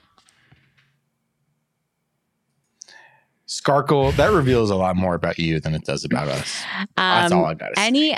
Skarkle, that reveals a lot more about you than it does about us. Um, That's all I got to say. Any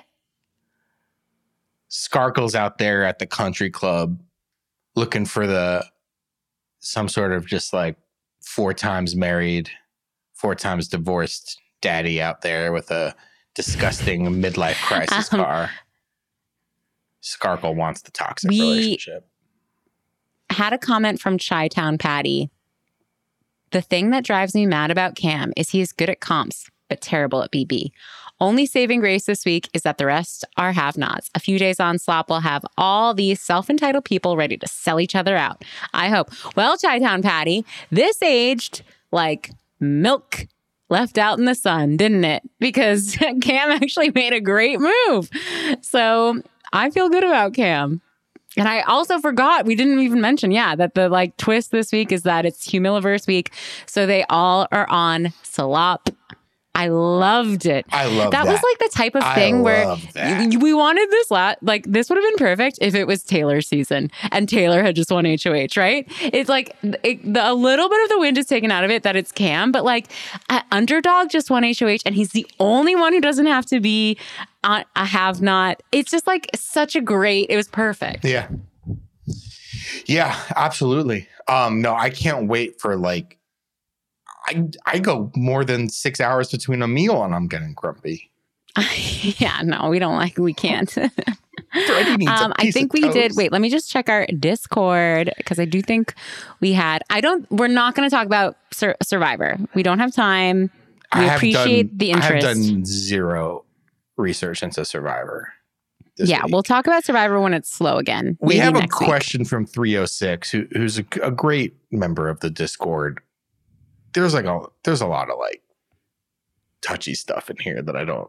Skarkle's out there at the country club looking for the some sort of just like four times married, four times divorced daddy out there with a disgusting midlife crisis um, car. Skarkle wants the toxic we relationship. Had a comment from Chi-Town Patty. The thing that drives me mad about Cam is he is good at comps, but terrible at B B. Only saving grace this week is that the rest are have-nots. A few days on Slop will have all these self-entitled people ready to sell each other out. I hope. Well, Chi-Town Patty, this aged like milk left out in the sun, didn't it? Because Cam actually made a great move. So I feel good about Cam. And I also forgot, we didn't even mention, yeah, that the like twist this week is that it's Humiliverse week. So they all are on Slop. I loved it. I love that. That was like the type of thing where that. we wanted this lot. Like this would have been perfect if it was Taylor's season and Taylor had just won H O H, right? It's like it, the, a little bit of the wind is taken out of it that it's Cam, but like uh, Underdog just won H O H and he's the only one who doesn't have to be uh, a have not. It's just like such a great, it was perfect. Yeah. Yeah, absolutely. Um, no, I can't wait for like, I I go more than six hours between a meal and I'm getting grumpy. yeah, no, we don't like, we can't. Freddie needs um, a piece I think of we toast. did. Wait, let me just check our Discord because I do think we had, I don't, we're not going to talk about Sur- Survivor. We don't have time. We I appreciate done, the interest. I have done zero research into Survivor. Yeah, week. We'll talk about Survivor when it's slow again. We have a week. question from three oh six, who, who's a, a great member of the Discord. there's like a there's a lot of like touchy stuff in here that I don't.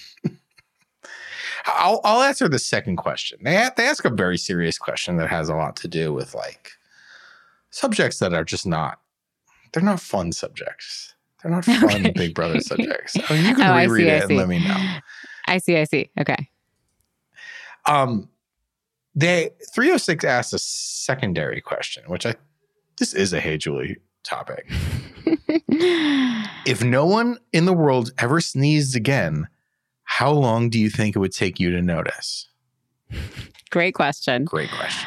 I'll I'll answer the second question. They they ask a very serious question that has a lot to do with like subjects that are just not. They're not fun subjects. They're not fun okay. Big Brother subjects. I mean, you can oh, reread see, it and let me know. I see. I see. Okay. Um, they three oh six asked a secondary question, which I this is a Hey Julie topic. If no one in the world ever sneezed again, how long do you think it would take you to notice? Great question. Great question.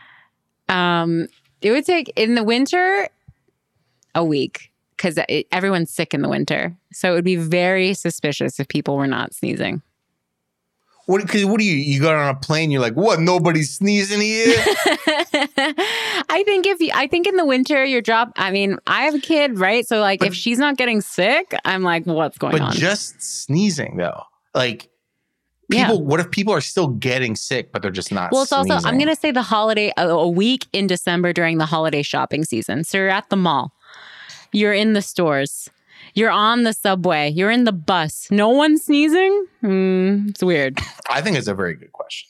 Um, it would take in the winter a week because everyone's sick in the winter, so it would be very suspicious if people were not sneezing. What? Because what do you? You got on a plane. You're like, what? Nobody's sneezing here. I think if you, I think in the winter your job. I mean, I have a kid, right? So like, but, if she's not getting sick, I'm like, what's going but on? But just sneezing though, like, people. Yeah. What if people are still getting sick, but they're just not? Well, it's sneezing? Also I'm gonna say the holiday a, a week in December during the holiday shopping season. So you're at the mall, you're in the stores. You're on the subway. You're in the bus. No one's sneezing? Mm, it's weird. I think it's a very good question.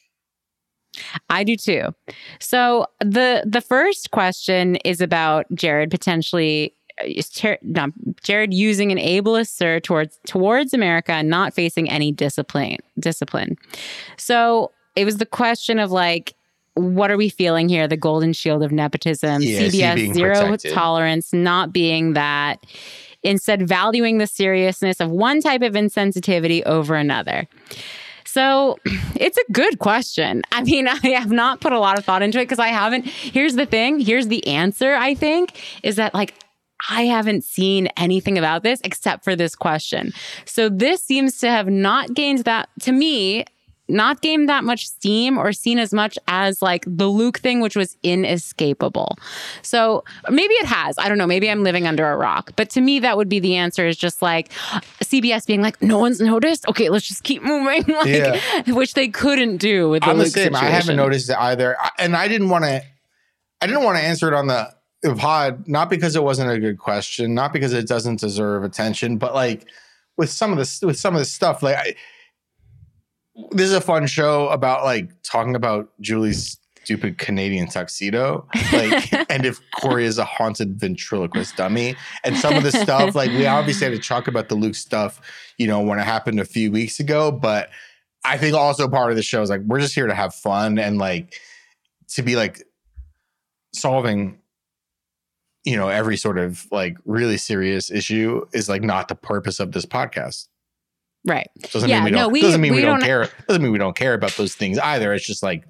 I do too. So the the first question is about Jared potentially, is ter- no, Jared using an ableist slur towards towards America and not facing any discipline. Discipline. So it was the question of like, what are we feeling here? The golden shield of nepotism, yeah, C B S zero protected. tolerance, not being that. Instead, valuing the seriousness of one type of insensitivity over another. So it's a good question. I mean, I have not put a lot of thought into it because I haven't. Here's the thing. Here's the answer, I think, is that like, I haven't seen anything about this except for this question. So this seems to have not gained that, to me, not gained that much steam or seen as much as like the Luke thing, which was inescapable. So maybe it has. I don't know. Maybe I'm living under a rock. But to me, that would be the answer is just like C B S being like, no one's noticed. Okay, let's just keep moving. like, yeah. Which they couldn't do with the I'm Luke the same. situation. I haven't noticed it either. And I didn't want to, I didn't want to answer it on the pod, not because it wasn't a good question, not because it doesn't deserve attention, but like with some of this, with some of this stuff, like I, this is a fun show about like talking about Julie's stupid Canadian tuxedo. Like, and if Corey is a haunted ventriloquist dummy and some of the stuff, like we obviously had to talk about the Luke stuff, you know, when it happened a few weeks ago. But I think also part of the show is like, we're just here to have fun and like to be like solving, you know, every sort of like really serious issue is like not the purpose of this podcast. Right. Doesn't yeah, mean we don't, no, we, doesn't mean we, we don't, don't care. Doesn't mean we don't care about those things either. It's just like,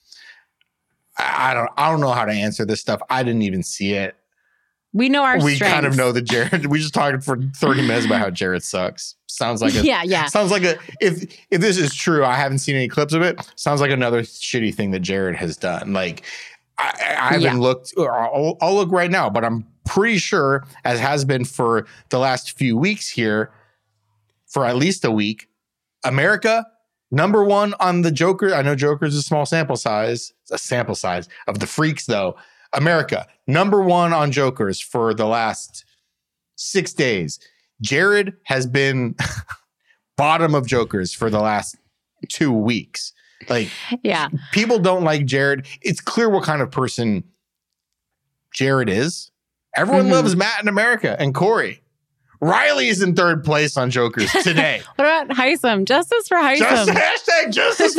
I, I don't, I don't know how to answer this stuff. I didn't even see it. We know our We strengths. kind of know that Jared, we just talked for thirty minutes about how Jared sucks. Sounds like a, yeah, yeah. Sounds like a, if, if this is true, I haven't seen any clips of it. Sounds like another shitty thing that Jared has done. Like I, I haven't yeah. looked, I'll, I'll look right now, but I'm pretty sure, as has been for the last few weeks here, for at least a week, America, number one on the Joker. I know Joker is a small sample size, it's a sample size of the freaks, though. America, number one on Jokers for the last six days. Jared has been bottom of Jokers for the last two weeks. Like, yeah, people don't like Jared. It's clear what kind of person Jared is. Everyone mm-hmm. loves Matt in America and Corey. Riley is in third place on Jokers today. What about Heisem? Justice for Heisem. Just, hashtag justice for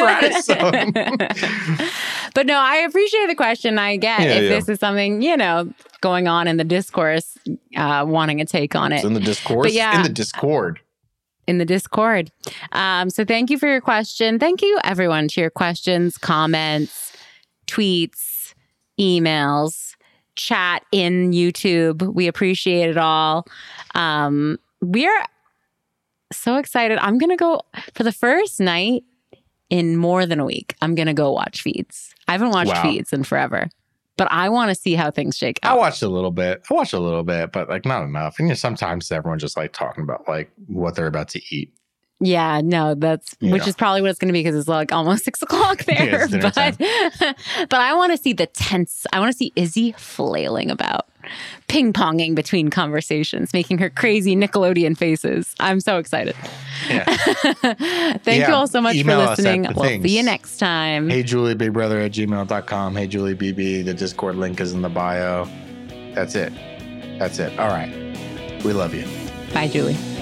Heisem. But no, I appreciate the question. I get yeah, if yeah. this is something, you know, going on in the discourse, uh, wanting a take on it. It's in the discourse? But yeah, in the Discord. In the Discord. Um, so thank you for your question. Thank you, everyone, to your questions, comments, tweets, emails, chat in YouTube. We appreciate it all. Um, we are so excited. I'm going to go for the first night in more than a week. I'm going to go watch Feeds. I haven't watched wow. Feeds in forever, but I want to see how things shake out. I watched a little bit. I watched a little bit, but like not enough. And you know, sometimes everyone just like talking about like what they're about to eat. Yeah, no, that's You which know. is probably what it's going to be because it's like almost six o'clock there. Yeah, it's dinner but but I want to see the tense. I want to see Izzy flailing about. ping-ponging between conversations, making her crazy Nickelodeon faces. I'm so excited. Yeah. Thank Yeah. you all so much Email for us at listening. the We'll things. see you next time. Hey Julie, big brother at gmail dot com. Hey Julie B B. The Discord link is in the bio. That's it. That's it. All right. We love you. Bye, Julie.